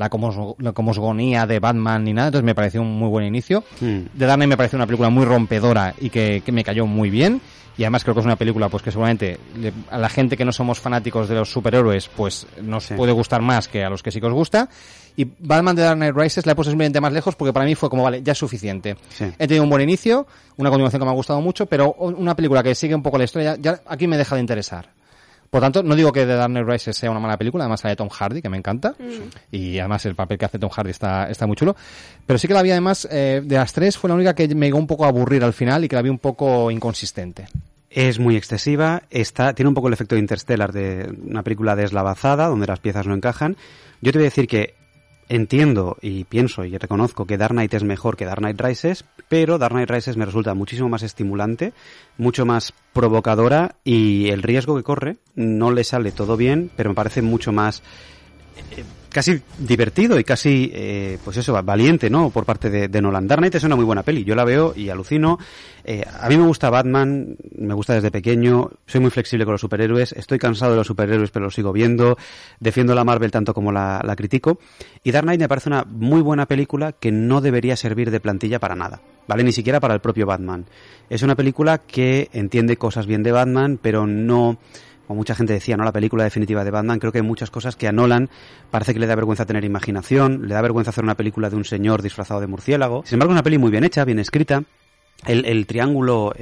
cosmogonía de Batman ni nada, entonces me pareció un muy buen inicio. The Dark Knight me pareció una película muy rompedora y que me cayó muy bien. Y además creo que es una película pues que seguramente a la gente que no somos fanáticos de los superhéroes pues nos puede gustar más que a los que sí que os gusta. Y Batman The Dark Knight Rises la he puesto simplemente más lejos porque para mí fue como, vale, ya es suficiente. Sí. He tenido un buen inicio, una continuación que me ha gustado mucho, pero una película que sigue un poco la historia ya aquí me deja de interesar. Por tanto, no digo que The Dark Knight Rises sea una mala película, además la de Tom Hardy, que me encanta, y además el papel que hace Tom Hardy está muy chulo, pero sí que la vi además, de las tres fue la única que me llegó un poco a aburrir al final y que la vi un poco inconsistente. Es muy excesiva, tiene un poco el efecto de Interstellar, de una película deslavazada, donde las piezas no encajan. Yo te voy a decir que entiendo y pienso y reconozco que Dark Knight es mejor que Dark Knight Rises, pero Dark Knight Rises me resulta muchísimo más estimulante, mucho más provocadora y el riesgo que corre no le sale todo bien, pero me parece mucho más casi divertido y casi, pues eso, valiente, ¿no? Por parte de Nolan. Dark Knight es una muy buena peli, yo la veo y alucino. A mí me gusta Batman, me gusta desde pequeño, soy muy flexible con los superhéroes, estoy cansado de los superhéroes pero los sigo viendo, defiendo la Marvel tanto como la critico, y Dark Knight me parece una muy buena película que no debería servir de plantilla para nada, ¿vale? Ni siquiera para el propio Batman. Es una película que entiende cosas bien de Batman, pero no... Como mucha gente decía, ¿no? La película definitiva de Batman, creo que hay muchas cosas que a Nolan parece que le da vergüenza tener imaginación, le da vergüenza hacer una película de un señor disfrazado de murciélago. Sin embargo, es una peli muy bien hecha, bien escrita. El triángulo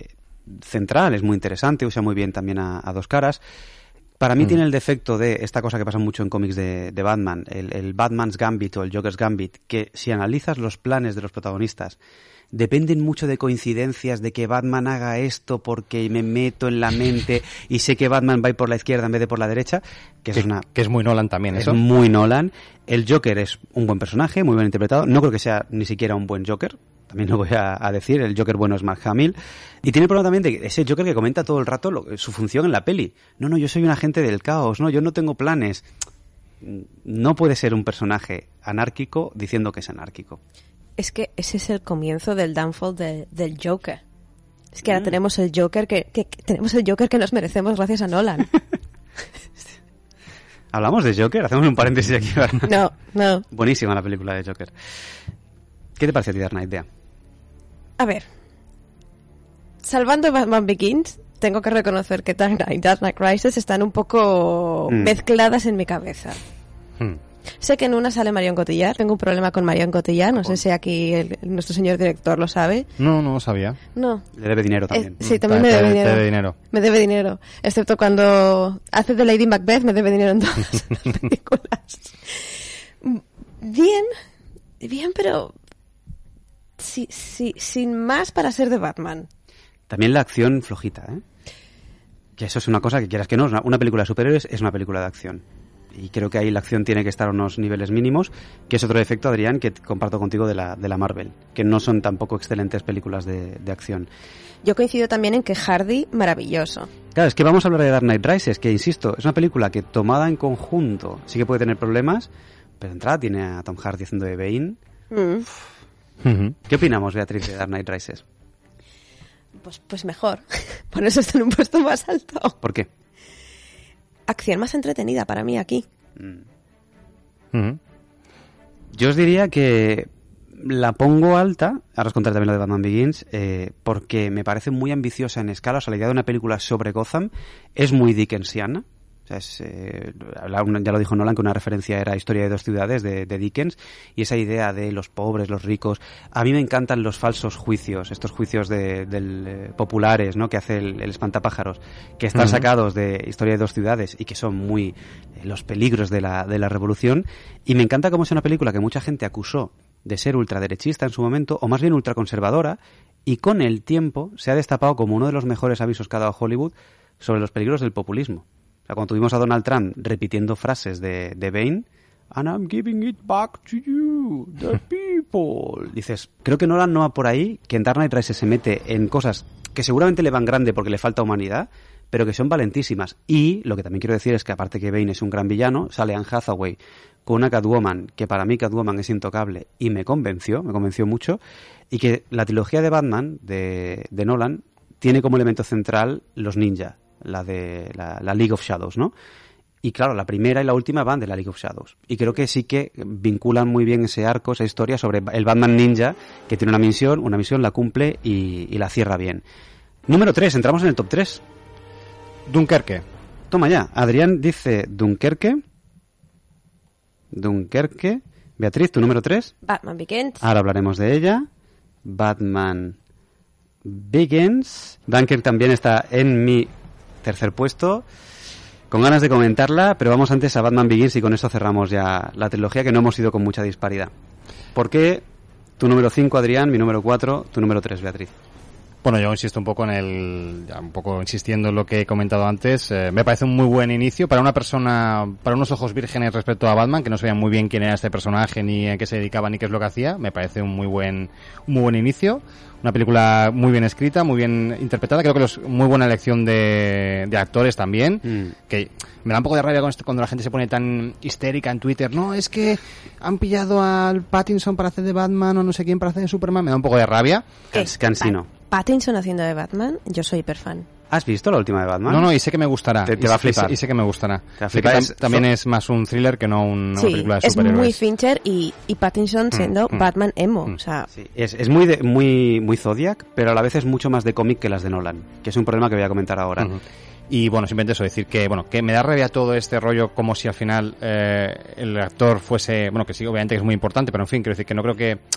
central es muy interesante, usa muy bien también a dos caras. Para mí tiene el defecto de esta cosa que pasa mucho en cómics de Batman, el Batman's Gambit o el Joker's Gambit, que si analizas los planes de los protagonistas, dependen mucho de coincidencias, de que Batman haga esto porque me meto en la mente y sé que Batman va a ir por la izquierda en vez de por la derecha, que es muy Nolan también, es eso. Es muy Nolan. El Joker es un buen personaje, muy bien interpretado. No creo que sea ni siquiera un buen Joker, también lo voy a decir. El Joker bueno es Mark Hamill. Y tiene el problema también de ese Joker que comenta todo el rato su función en la peli. No, yo soy un agente del caos, no, yo no tengo planes. No puede ser un personaje anárquico diciendo que es anárquico. Es que ese es el comienzo del downfall del Joker. Es que ahora tenemos el Joker tenemos el Joker que nos merecemos gracias a Nolan. ¿Hablamos de Joker? Hacemos un paréntesis aquí. No. Buenísima la película de Joker. ¿Qué te parece a ti, Dark Knight, Bea? A ver, salvando Batman Begins, tengo que reconocer que Dark Knight Rises están un poco mezcladas en mi cabeza. Sé que en una sale Marion Cotillard, tengo un problema con Marion Cotillard, no sé si aquí nuestro señor director lo sabe. No lo sabía. No. Le debe dinero también. Sí, también me debe dinero. Te debe dinero. Me debe dinero, excepto cuando hace de Lady Macbeth, me debe dinero en todas las películas. Bien, pero sin más para ser de Batman. También la acción flojita, ¿eh? Que eso es una cosa que quieras que no, una película de superhéroes es una película de acción. Y creo que ahí la acción tiene que estar a unos niveles mínimos, que es otro defecto, Adrián, que comparto contigo de la Marvel, que no son tampoco excelentes películas de acción. Yo coincido también en que Hardy, maravilloso. Claro, es que vamos a hablar de Dark Knight Rises, que insisto, es una película que tomada en conjunto sí que puede tener problemas, pero de entrada tiene a Tom Hardy haciendo de Bane. ¿Qué opinamos, Beatriz, de Dark Knight Rises? Pues mejor. Por eso está en un puesto más alto. ¿Por qué? Acción más entretenida para mí aquí. Yo os diría que la pongo alta, ahora os contaré también lo de Batman Begins, porque me parece muy ambiciosa en escala. O sea, la idea de una película sobre Gotham es muy dickensiana. O O sea, ya lo dijo Nolan, que una referencia era Historia de dos ciudades de Dickens, y esa idea de los pobres, los ricos. A mí me encantan los falsos juicios, estos juicios populares, ¿no?, que hace el espantapájaros, que están sacados de Historia de dos ciudades y que son muy los peligros de la revolución. Y me encanta cómo es una película que mucha gente acusó de ser ultraderechista en su momento, o más bien ultraconservadora, y con el tiempo se ha destapado como uno de los mejores avisos que ha dado Hollywood sobre los peligros del populismo. O sea, cuando tuvimos a Donald Trump repitiendo frases de Bane, "And I'm giving it back to you, the people", dices, creo que Nolan no va por ahí, que en Dark Knight Rises se mete en cosas que seguramente le van grande porque le falta humanidad, pero que son valentísimas. Y lo que también quiero decir es que, aparte que Bane es un gran villano, sale Anne Hathaway con una Catwoman, que para mí Catwoman es intocable, y me convenció mucho, y que la trilogía de Batman de Nolan tiene como elemento central los ninja, la League of Shadows, ¿no? Y claro, la primera y la última van de la League of Shadows. Y creo que sí que vinculan muy bien ese arco, esa historia sobre el Batman ninja, que tiene una misión, la cumple y la cierra bien. Número 3, entramos en el top 3. Dunkerque. Toma ya, Adrián dice Dunkerque. Beatriz, tu número 3. Batman Begins. Ahora hablaremos de ella. Batman Begins. Dunkirk también está en mi tercer puesto, con ganas de comentarla, pero vamos antes a Batman Begins y con eso cerramos ya la trilogía, que no hemos ido con mucha disparidad. ¿Por qué tu número 5, Adrián, mi número 4, tu número 3, Beatriz? Bueno, yo insisto un poco insistiendo en lo que he comentado antes. Me parece un muy buen inicio para una persona, para unos ojos vírgenes respecto a Batman, que no sabían muy bien quién era este personaje, ni a qué se dedicaba, ni qué es lo que hacía. Me parece un muy buen inicio. Una película muy bien escrita, muy bien interpretada. Creo que es muy buena elección de actores también. Que me da un poco de rabia cuando la gente se pone tan histérica en Twitter. No, es que han pillado al Pattinson para hacer de Batman o no sé quién para hacer de Superman. Me da un poco de rabia. Cansino. Pattinson haciendo de Batman, yo soy hiperfan. ¿Has visto la última de Batman? No, y sé que me gustará. Te va a flipar. Y sé que me gustará. También es más un thriller que no una película de superhéroes. superhéroes. Es muy Fincher y Pattinson siendo Batman emo. O sea, sí, es muy Zodiac, pero a la vez es mucho más de cómic que las de Nolan, que es un problema que voy a comentar ahora. Y bueno, simplemente eso, decir que me da rabia todo este rollo, como si al final el actor fuese, bueno, que sí, obviamente que es muy importante, pero en fin, quiero decir que no creo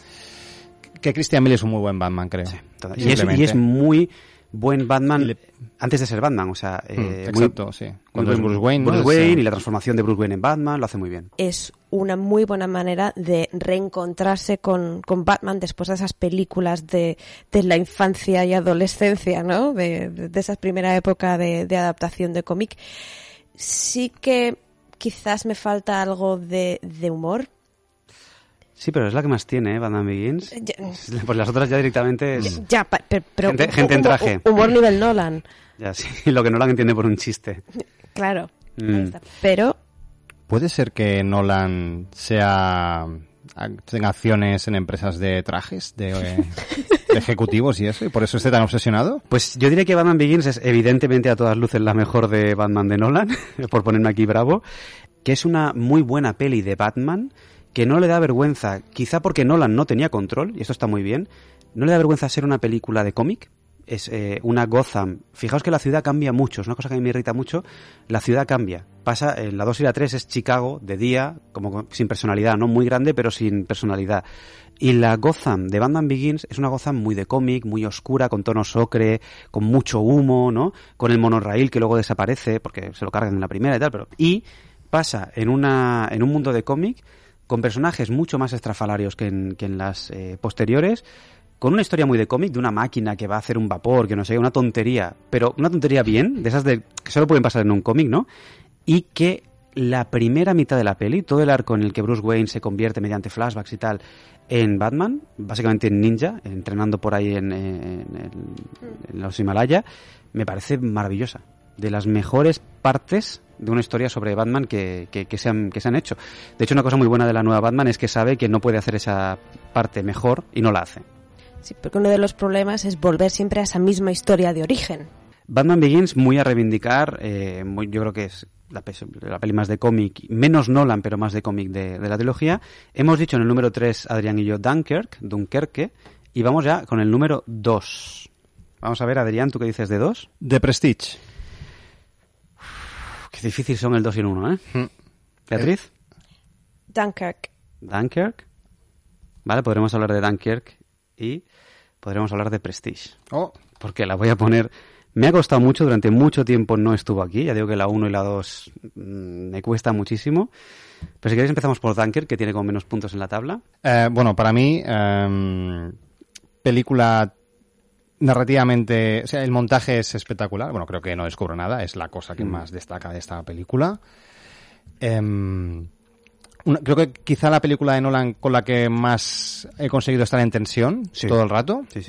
que Christian Bale es un muy buen Batman, creo. Sí, y es muy buen Batman antes de ser Batman, o sea... exacto, sí. Cuando es Bruce Wayne. Bruce Wayne y la transformación de Bruce Wayne en Batman lo hace muy bien. Es una muy buena manera de reencontrarse con Batman después de esas películas de la infancia y adolescencia, ¿no? De esa primera época de adaptación de cómic. Sí que quizás me falta algo de humor. Sí, pero es la que más tiene, Batman Begins. Pues las otras ya directamente es... pero gente en traje. Humor nivel Nolan. Ya, sí, lo que Nolan entiende por un chiste. Claro. Ahí está. Pero... ¿Puede ser que Nolan tenga acciones en empresas de trajes, de ejecutivos y eso, y por eso esté tan obsesionado? Pues yo diría que Batman Begins es evidentemente a todas luces la mejor de Batman de Nolan, por ponerme aquí bravo, que es una muy buena peli de Batman, que no le da vergüenza, quizá porque Nolan no tenía control, y esto está muy bien, no le da vergüenza ser una película de cómic. Es una Gotham. Fijaos que la ciudad cambia mucho, es una cosa que a mí me irrita mucho. La ciudad cambia. Pasa, en la 2 y la 3 es Chicago, de día, como sin personalidad, no muy grande, pero sin personalidad. Y la Gotham de Batman Begins es una Gotham muy de cómic, muy oscura, con tonos ocre, con mucho humo, ¿no? Con el monorraíl que luego desaparece, porque se lo cargan en la primera y tal, y pasa en un mundo de cómic con personajes mucho más estrafalarios que en las posteriores, con una historia muy de cómic, de una máquina que va a hacer un vapor, que no sé, una tontería, pero una tontería bien, de esas que solo pueden pasar en un cómic, ¿no? Y que la primera mitad de la peli, todo el arco en el que Bruce Wayne se convierte mediante flashbacks y tal en Batman, básicamente en ninja, entrenando por ahí en los Himalaya, me parece maravillosa. De las mejores partes de una historia sobre Batman que se han hecho. De hecho, una cosa muy buena de la nueva Batman es que sabe que no puede hacer esa parte mejor y no la hace. Sí, porque uno de los problemas es volver siempre a esa misma historia de origen. Batman Begins, muy a reivindicar, yo creo que es la peli más de cómic, menos Nolan, pero más de cómic de la trilogía. Hemos dicho en el número 3, Adrián y yo, Dunkerque, y vamos ya con el número 2. Vamos a ver, Adrián, ¿tú qué dices de 2? The Prestige. Qué difícil son el 2 y el 1, ¿eh? Beatriz. Dunkirk. Dunkirk. Vale, podremos hablar de Dunkirk y podremos hablar de Prestige. Porque la voy a poner... Me ha costado mucho, durante mucho tiempo no estuvo aquí. Ya digo que la 1 y la 2 me cuesta muchísimo. Pero si queréis empezamos por Dunkirk, que tiene como menos puntos en la tabla. Bueno, para mí, película narrativamente... O sea, el montaje es espectacular. Bueno, creo que no descubro nada. Es la cosa que más destaca de esta película. Creo que quizá la película de Nolan con la que más he conseguido estar en tensión todo el rato. Sí.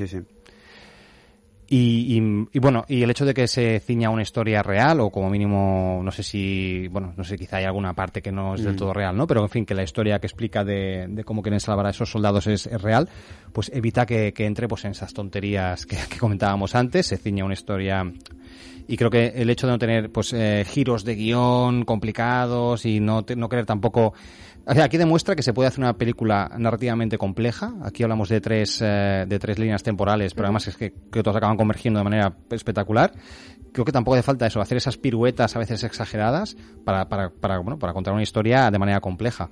Y bueno, y el hecho de que se ciña una historia real, o como mínimo, no sé, quizá hay alguna parte que no es del todo real, ¿no? Pero en fin, que la historia que explica de cómo quieren salvar a esos soldados es real, pues evita que entre pues en esas tonterías que comentábamos antes. Se ciña una historia, y creo que el hecho de no tener pues giros de guión complicados y no querer tampoco... O sea, aquí demuestra que se puede hacer una película narrativamente compleja. Aquí hablamos de tres líneas temporales, pero además es que todas acaban convergiendo de manera espectacular. Creo que tampoco hace falta eso, hacer esas piruetas a veces exageradas para contar una historia de manera compleja.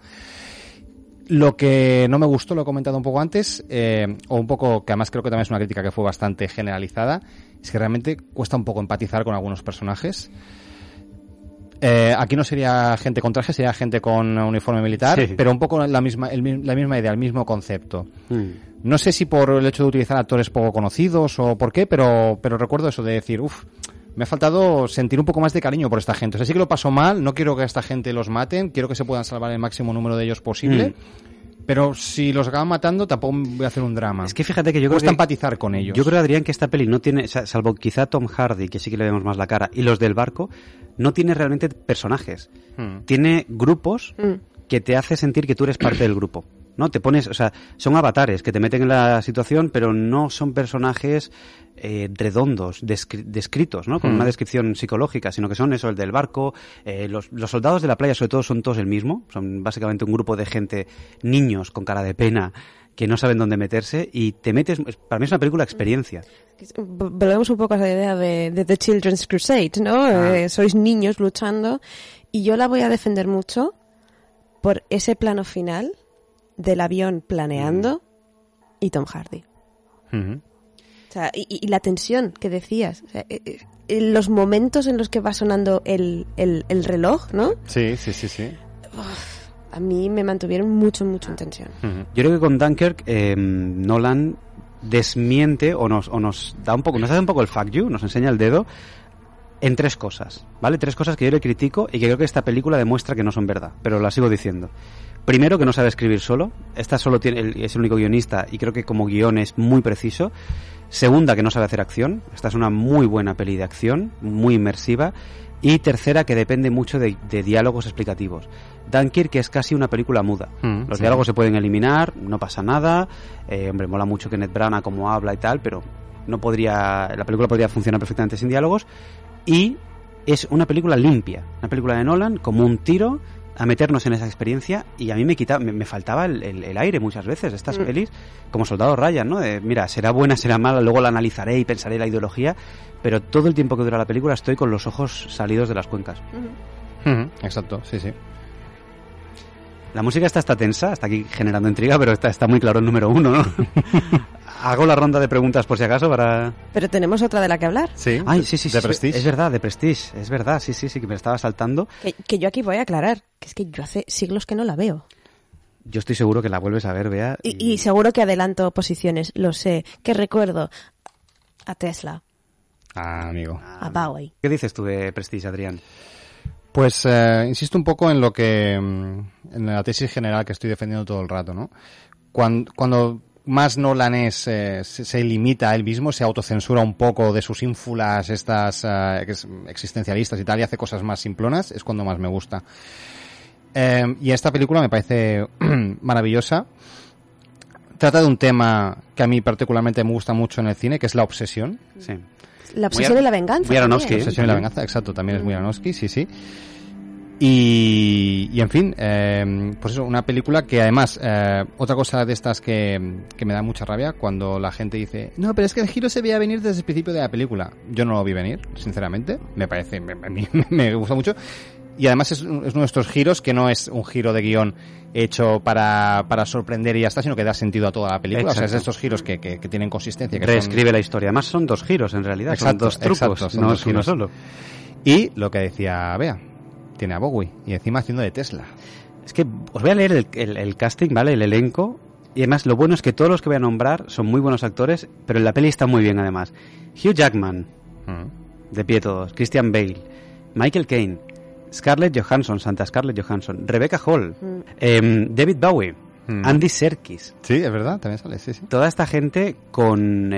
Lo que no me gustó, lo he comentado un poco antes, o un poco, que además creo que también es una crítica que fue bastante generalizada, es que realmente cuesta un poco empatizar con algunos personajes. Aquí no sería gente con traje, sería gente con uniforme militar, pero un poco la misma idea, el mismo concepto. No sé si por el hecho de utilizar actores poco conocidos o por qué, pero recuerdo eso de decir, me ha faltado sentir un poco más de cariño por esta gente. O sea, sí que lo paso mal, no quiero que a esta gente los maten, quiero que se puedan salvar el máximo número de ellos posible. Pero si los acaban matando, tampoco voy a hacer un drama. Es que fíjate que yo creo que... Cuesta empatizar con ellos. Yo creo, Adrián, que esta peli no tiene, salvo quizá Tom Hardy, que sí que le vemos más la cara, y los del barco, no tiene realmente personajes. Tiene grupos que te hace sentir que tú eres parte del grupo, ¿no? Te pones, o sea, son avatares que te meten en la situación, pero no son personajes redondos, descritos, ¿no? Con una descripción psicológica, sino que son eso, el del barco, los soldados de la playa sobre todo son todos el mismo, son básicamente un grupo de gente, niños con cara de pena, que no saben dónde meterse, y te metes, para mí es una película experiencia. Volvemos un poco a esa idea de The Children's Crusade, ¿no? Sois niños luchando, y yo la voy a defender mucho por ese plano final del avión planeando y Tom Hardy. O sea, y la tensión que decías, o sea, los momentos en los que va sonando el reloj, ¿no? Sí. A mí me mantuvieron mucho en tensión. Yo creo que con Dunkirk Nolan desmiente o nos da un poco, nos hace un poco el fuck you, nos enseña el dedo en tres cosas, ¿vale? Tres cosas que yo le critico y que creo que esta película demuestra que no son verdad, pero la sigo diciendo. Primero, que no sabe escribir solo. Esta solo es el único guionista y creo que como guión es muy preciso. Segunda, que no sabe hacer acción. Esta es una muy buena peli de acción, muy inmersiva. Y tercera, que depende mucho de diálogos explicativos. Dunkirk es casi una película muda. Los diálogos se pueden eliminar, no pasa nada. Hombre, mola mucho Kenneth Branagh como habla y tal, pero la película podría funcionar perfectamente sin diálogos. Y es una película limpia, una película de Nolan, como un tiro a meternos en esa experiencia, y a mí me faltaba el aire muchas veces. Estas pelis, como Soldado Ryan, ¿no? Mira, será buena, será mala, luego la analizaré y pensaré la ideología, pero todo el tiempo que dura la película estoy con los ojos salidos de las cuencas. Exacto, sí. La música está tensa, está aquí generando intriga, pero está muy claro el número 1, ¿no? Hago la ronda de preguntas por si acaso para... Pero tenemos otra de la que hablar. Sí. Ay, sí. De Prestige. Es verdad, de Prestige. Es verdad, sí, que me estaba saltando. Que yo aquí voy a aclarar, que es que yo hace siglos que no la veo. Yo estoy seguro que la vuelves a ver, Bea. Y seguro que adelanto posiciones, lo sé. Que recuerdo a Tesla. Amigo. A Bowie. ¿Qué dices tú de Prestige, Adrián? Pues insisto un poco en en la tesis general que estoy defendiendo todo el rato, ¿no? Cuando más Nolan se limita a él mismo, se autocensura un poco de sus ínfulas estas existencialistas y tal, y hace cosas más simplonas, es cuando más me gusta. Y esta película me parece maravillosa. Trata de un tema que a mí particularmente me gusta mucho en el cine, que es la obsesión. Sí. La obsesión y la venganza. Muy Aronofsky. La obsesión y la venganza, exacto, también es muy Aronofsky, sí. Y en fin, pues eso, una película que además, otra cosa de estas que me da mucha rabia, cuando la gente dice, no, pero es que el giro se veía venir desde el principio de la película. Yo no lo vi venir, sinceramente, me gusta mucho. Y además es uno de estos giros que no es un giro de guión hecho para sorprender y ya está, sino que da sentido a toda la película. Exacto. O sea, es de estos giros que tienen consistencia. Que reescribe la historia. Además son 2 giros en realidad, exacto, son 2 trucos, exacto, son no 2 es uno giros. solo. Y lo que decía Bea, tiene a Bowie y encima haciendo de Tesla. Es que os voy a leer el casting, ¿vale? El elenco. Y además lo bueno es que todos los que voy a nombrar son muy buenos actores, pero en la peli está muy bien además. Hugh Jackman, de pie todos. Christian Bale, Michael Caine, Scarlett Johansson, Santa Scarlett Johansson, Rebecca Hall, David Bowie, Andy Serkis. Sí, es verdad, también sale, sí. Toda esta gente con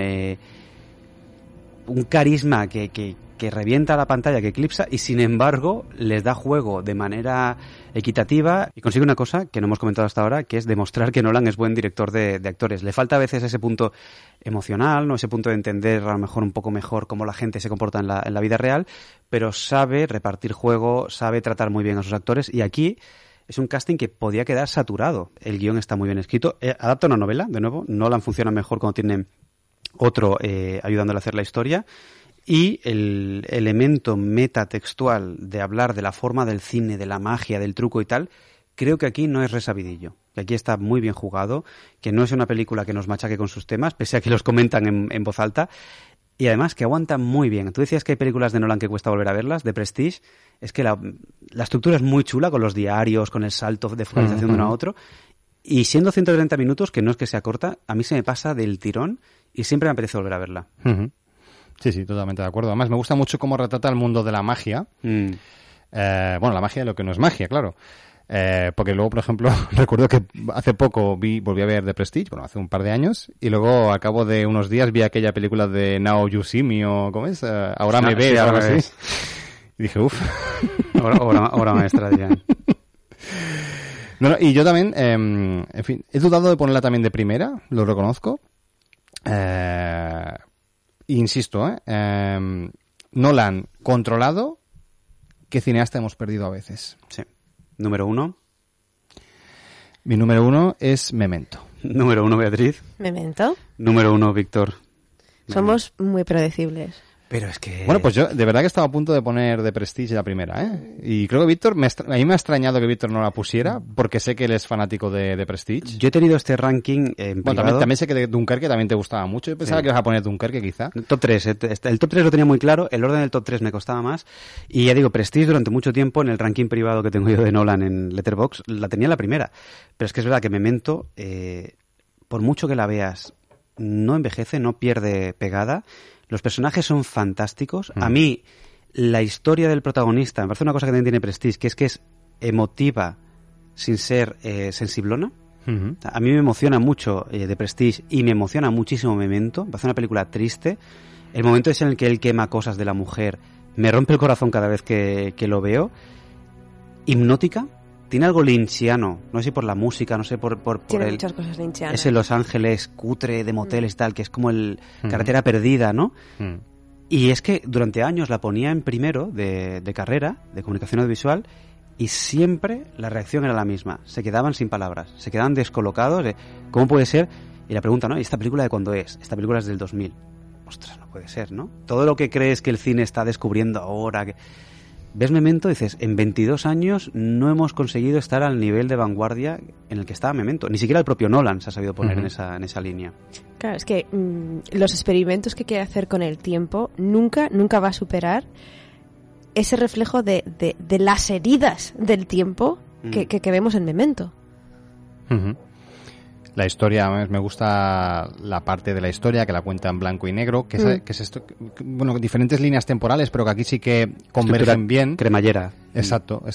un carisma que revienta la pantalla, que eclipsa, y sin embargo les da juego de manera equitativa y consigue una cosa que no hemos comentado hasta ahora, que es demostrar que Nolan es buen director de actores. Le falta a veces ese punto emocional, no, ese punto de entender a lo mejor un poco mejor cómo la gente se comporta en la vida real, pero sabe repartir juego, sabe tratar muy bien a sus actores, y aquí es un casting que podía quedar saturado. El guión está muy bien escrito, adapta una novela, de nuevo, Nolan funciona mejor cuando tiene otro ayudándole a hacer la historia. Y el elemento metatextual de hablar de la forma del cine, de la magia, del truco y tal, creo que aquí no es resabidillo. Que aquí está muy bien jugado, que no es una película que nos machaque con sus temas, pese a que los comentan en voz alta, y además que aguanta muy bien. Tú decías que hay películas de Nolan que cuesta volver a verlas, de Prestige. Es que la estructura es muy chula, con los diarios, con el salto de focalización de uno a otro, y siendo 130 minutos, que no es que sea corta, a mí se me pasa del tirón y siempre me apetece volver a verla. Sí, totalmente de acuerdo. Además, me gusta mucho cómo retrata el mundo de la magia. Bueno, la magia de lo que no es magia, claro. Porque luego, por ejemplo, recuerdo que hace poco volví a ver The Prestige, bueno, hace un par de años, y luego, al cabo de unos días, vi aquella película de Now You See Me, o ¿cómo es? Ahora me ves, algo así. Y dije, uff. Obra maestra, dirían. No, y yo también, en fin, he dudado de ponerla también de primera, lo reconozco. Insisto, Nolan controlado, ¿qué cineasta hemos perdido a veces? Sí. Número 1. Mi número 1 es Memento. Número 1, Beatriz. Memento. Número 1, Víctor. Somos muy predecibles. Pero es que... Bueno, pues yo de verdad que estaba a punto de poner The Prestige la primera, ¿eh? Y creo que Víctor, a mí me ha extrañado que Víctor no la pusiera, porque sé que él es fanático de Prestige. Yo he tenido este ranking en privado. También sé que de Dunkerque también te gustaba mucho. Yo pensaba que ibas a poner Dunkerque, quizá. Top 3. El top 3 lo tenía muy claro, el orden del top 3 me costaba más. Y ya digo, Prestige durante mucho tiempo, en el ranking privado que tengo yo de Nolan en Letterboxd, la tenía la primera. Pero es que es verdad que Memento, por mucho que la veas, no envejece, no pierde pegada. Los personajes son fantásticos. A mí, la historia del protagonista me parece una cosa que también tiene Prestige, que es emotiva sin ser sensiblona. A mí me emociona mucho The Prestige y me emociona muchísimo Memento. Me parece una película triste. El momento es en el que él quema cosas de la mujer. Me rompe el corazón cada vez que lo veo. Hipnótica. Tiene algo lynchiano, no sé si por la música, no sé por tiene muchas cosas lynchianas. Ese Los Ángeles cutre de moteles y tal, que es como el carretera perdida, ¿no? Y es que durante años la ponía en primero de carrera, de comunicación audiovisual, y siempre la reacción era la misma. Se quedaban sin palabras, se quedaban descolocados de ¿cómo puede ser? Y la pregunta, ¿no? ¿Y esta película de cuándo es? Esta película es del 2000. Ostras, no puede ser, ¿no? Todo lo que crees que el cine está descubriendo ahora... Ves Memento y dices, en 22 años no hemos conseguido estar al nivel de vanguardia en el que estaba Memento. Ni siquiera el propio Nolan se ha sabido poner en esa línea. Claro, es que los experimentos que quiere hacer con el tiempo nunca va a superar ese reflejo de las heridas del tiempo que vemos en Memento. La historia, me gusta la parte de la historia que la cuenta en blanco y negro, que es esto, bueno, diferentes líneas temporales, pero que aquí sí que convergen bien. Cremallera. Exacto.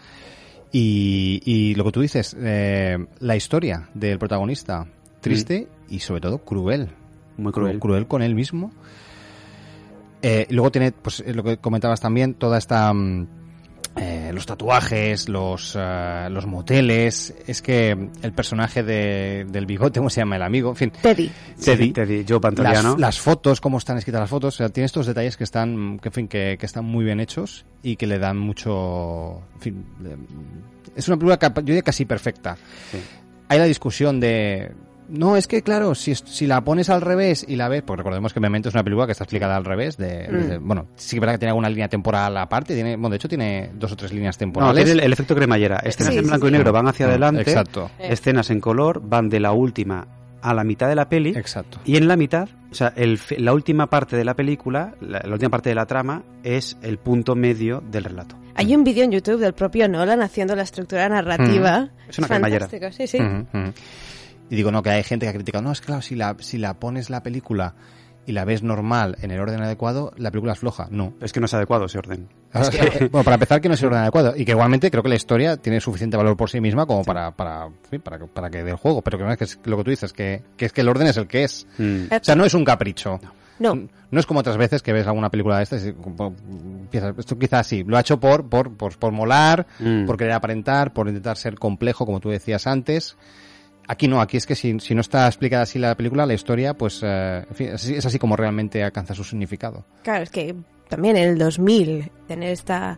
Y lo que tú dices, la historia del protagonista, triste y sobre todo cruel. Muy cruel. Cruel con él mismo. Luego tiene, pues lo que comentabas también, toda esta... los tatuajes, los moteles, es que el personaje del bigote, ¿cómo se llama el amigo? En fin. Teddy, Joe Pantoliano. Las fotos, cómo están escritas las fotos, o sea, tiene estos detalles que están, que están muy bien hechos y que le dan mucho, en fin, es una película, yo diría, casi perfecta. Sí. Hay la discusión de... No, es que claro, si la pones al revés y la ves, porque recordemos que Memento es una película que está explicada al revés, bueno, sí que es verdad que tiene alguna línea temporal aparte, de hecho tiene 2 o 3 líneas temporales. No, tiene el efecto cremallera. Escenas en blanco y negro van hacia adelante, exacto. Escenas en color van de la última a la mitad de la peli, exacto. Y en la mitad, o sea, la última parte de la película, la última parte de la trama es el punto medio del relato. Hay un vídeo en YouTube del propio Nolan haciendo la estructura narrativa. Es una cremallera. Sí. Y digo, no, que hay gente que ha criticado, no, es claro, si la pones la película y la ves normal, en el orden adecuado, la película es floja. No. Es que no es adecuado ese orden. Bueno, para empezar, que no es el orden adecuado. Y que igualmente creo que la historia tiene suficiente valor por sí misma como para que dé el juego. Pero que no es que es lo que tú dices, que es que el orden es el que es. O sea, no es un capricho. No. No es como otras veces que ves alguna película de estas y piensas, esto quizás sí, lo ha hecho por molar, por querer aparentar, por intentar ser complejo, como tú decías antes. Aquí no, aquí es que si no está explicada así la película, la historia, pues en fin, es así como realmente alcanza su significado. Claro, es que también en el 2000 tener esta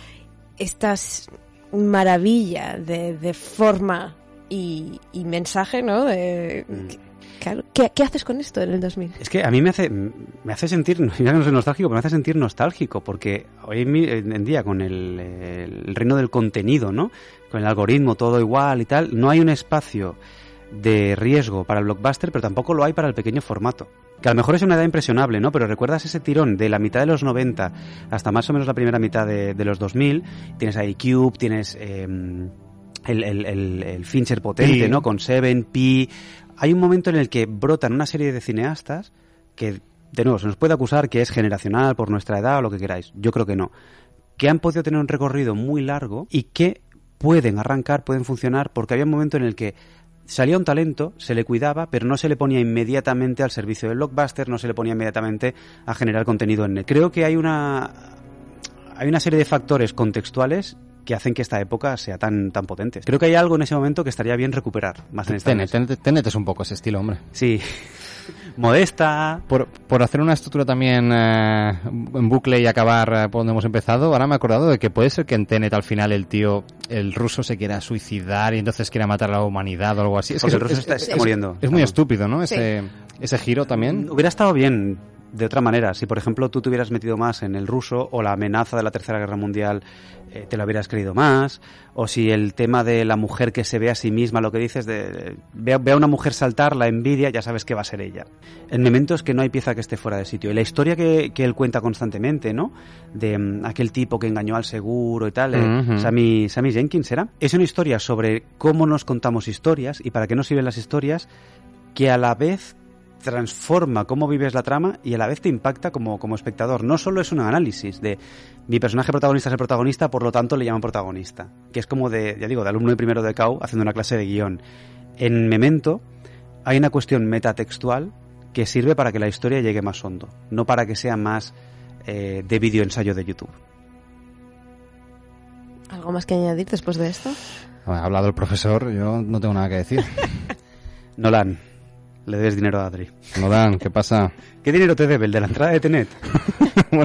maravilla de forma y mensaje, ¿no? Claro, ¿qué haces con esto en el 2000? Es que a mí me hace sentir, ya no soy nostálgico, pero me hace sentir nostálgico, porque hoy en día con el reino del contenido, ¿no? Con el algoritmo todo igual y tal, no hay un espacio de riesgo para el blockbuster, pero tampoco lo hay para el pequeño formato. Que a lo mejor es una edad impresionable, ¿no? Pero recuerdas ese tirón de la mitad de los 90 hasta más o menos la primera mitad de los 2000, tienes ahí Cube, tienes el Fincher potente, ¿no? Con Seven, Pi. Hay un momento en el que brotan una serie de cineastas que, de nuevo, se nos puede acusar que es generacional por nuestra edad o lo que queráis. Yo creo que no. Que han podido tener un recorrido muy largo y que pueden arrancar, pueden funcionar, porque había un momento en el que salía un talento, se le cuidaba, pero no se le ponía inmediatamente al servicio del blockbuster, no se le ponía inmediatamente a generar contenido en net. Creo que hay una serie de factores contextuales que hacen que esta época sea tan potente. Creo que hay algo en ese momento que estaría bien recuperar más en esta Tenet es un poco ese estilo, hombre. Sí. Modesta. Por hacer una estructura también en bucle y acabar por donde hemos empezado, ahora me he acordado de que puede ser que en Tenet al final el ruso se quiera suicidar y entonces quiera matar a la humanidad o algo así. Es que el ruso está muriendo. Es muy estúpido, ¿no? Ese giro también. Hubiera estado bien de otra manera. Si, por ejemplo, tú te hubieras metido más en el ruso o la amenaza de la Tercera Guerra Mundial te lo hubieras creído más, o si el tema de la mujer que se ve a sí misma, lo que dices de ve a una mujer saltar, la envidia, ya sabes que va a ser ella. El Memento es que no hay pieza que esté fuera de sitio. Y la historia que él cuenta constantemente, ¿no? De aquel tipo que engañó al seguro y tal, Sammy Jenkins, ¿era? Es una historia sobre cómo nos contamos historias y para qué nos sirven las historias, que a la vez transforma cómo vives la trama y a la vez te impacta como espectador. No solo es un análisis de mi personaje protagonista es el protagonista, por lo tanto le llaman protagonista, que es como de alumno de primero de CAU haciendo una clase de guión. En Memento hay una cuestión metatextual que sirve para que la historia llegue más hondo, no para que sea más de videoensayo de YouTube. ¿Algo más que añadir después de esto? Ha hablado el profesor, yo no tengo nada que decir. Nolan, le debes dinero a Adri. Nolan, ¿qué pasa? ¿Qué dinero te debe? ¿El de la entrada de Tenet? Bueno.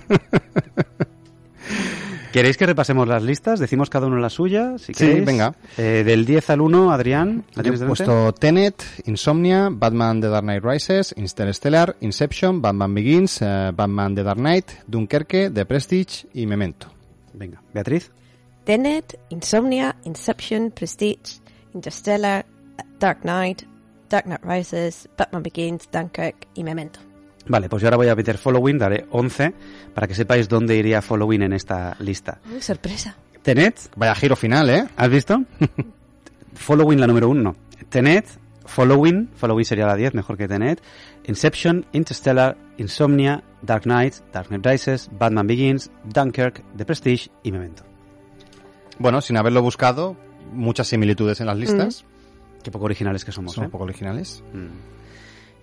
¿Queréis que repasemos las listas? Decimos cada uno la suya, si queréis. Sí, venga. Del 10 al 1, Adrián. Yo he puesto Tenet, Insomnia, Batman The Dark Knight Rises, Interstellar, Inception, Batman Begins, Batman The Dark Knight, Dunkerque, The Prestige y Memento. Venga, Beatriz. Tenet, Insomnia, Inception, Prestige, Interstellar, Dark Knight Rises, Batman Begins, Dunkirk y Memento. Vale, pues yo ahora voy a meter Following, daré 11, para que sepáis dónde iría Following en esta lista. Uy, sorpresa. Tenet. Vaya giro final, ¿eh? ¿Has visto? Following la número 1. Tenet, Following sería la 10, mejor que Tenet. Inception, Interstellar, Insomnia, Dark Knight Rises, Batman Begins, Dunkirk, The Prestige y Memento. Bueno, sin haberlo buscado, muchas similitudes en las listas. Qué poco originales que somos, Son poco originales.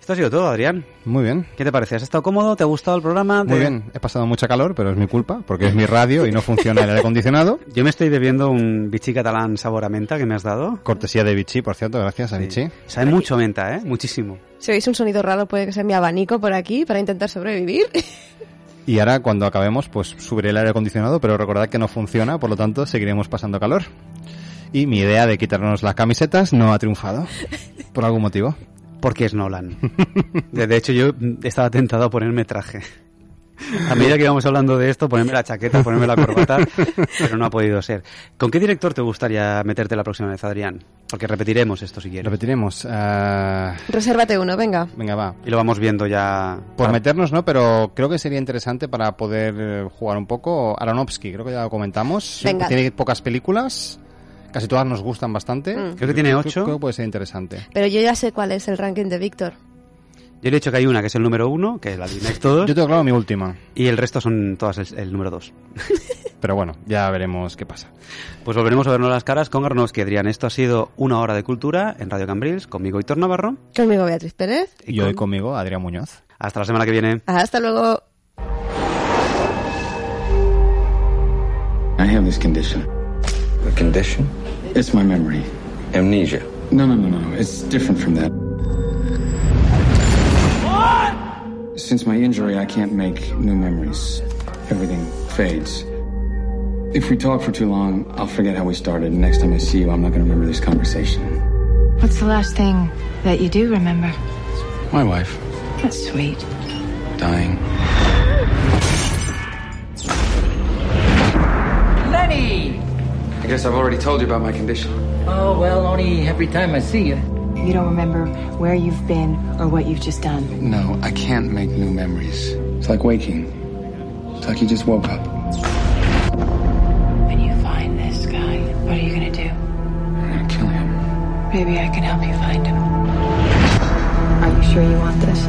Esto ha sido todo, Adrián. Muy bien. ¿Qué te parece? ¿Has estado cómodo? ¿Te ha gustado el programa? Muy bien. He pasado mucha calor, pero es mi culpa, porque es mi radio y no funciona el aire acondicionado. Yo me estoy debiendo un Vichy catalán sabor a menta que me has dado. Cortesía de Vichy, por cierto, gracias a Vichy. Sabe mucho menta, ¿eh? Muchísimo. Si oís un sonido raro, puede que sea mi abanico por aquí para intentar sobrevivir. Y ahora, cuando acabemos, pues subiré el aire acondicionado, pero recordad que no funciona, por lo tanto, seguiremos pasando calor. Y mi idea de quitarnos las camisetas no ha triunfado, por algún motivo. Porque es Nolan. De hecho, yo estaba tentado a ponerme traje. A medida que íbamos hablando de esto, ponerme la chaqueta, ponerme la corbata, pero no ha podido ser. ¿Con qué director te gustaría meterte la próxima vez, Adrián? Porque repetiremos esto si quieres. Repetiremos. Resérvate uno, venga. Venga, va. Y lo vamos viendo ya. Por meternos, ¿no? Pero creo que sería interesante para poder jugar un poco. Aronofsky, creo que ya lo comentamos. Venga. Tiene pocas películas. Casi todas nos gustan bastante. Creo que tiene 8. Creo que puede ser interesante. Pero yo ya sé cuál es el ranking de Víctor. Yo le he dicho que hay una que es el número 1, que la adivináis todos. Yo tengo claro mi última. Y el resto son todas el número 2. Pero bueno, ya veremos qué pasa. Pues volveremos a vernos las caras con Aronofsky, Adrián. Esto ha sido Una Hora de Cultura en Radio Cambrils, conmigo Hitor Navarro. Conmigo Beatriz Pérez. Y hoy conmigo Adrián Muñoz. Hasta la semana que viene. Hasta luego. I have this condition. A condition? It's my memory. Amnesia. No. It's different from that. What? Since my injury, I can't make new memories. Everything fades. If we talk for too long, I'll forget how we started. And next time I see you, I'm not going to remember this conversation. What's the last thing that you do remember? My wife. That's sweet. Dying. Lenny! I guess I've already told you about my condition. Oh, well, only every time I see you. You don't remember where you've been or what you've just done. No, I can't make new memories. It's like waking. It's like you just woke up. When you find this guy, what are you gonna do? I'm gonna kill him. Maybe I can help you find him. Are you sure you want this?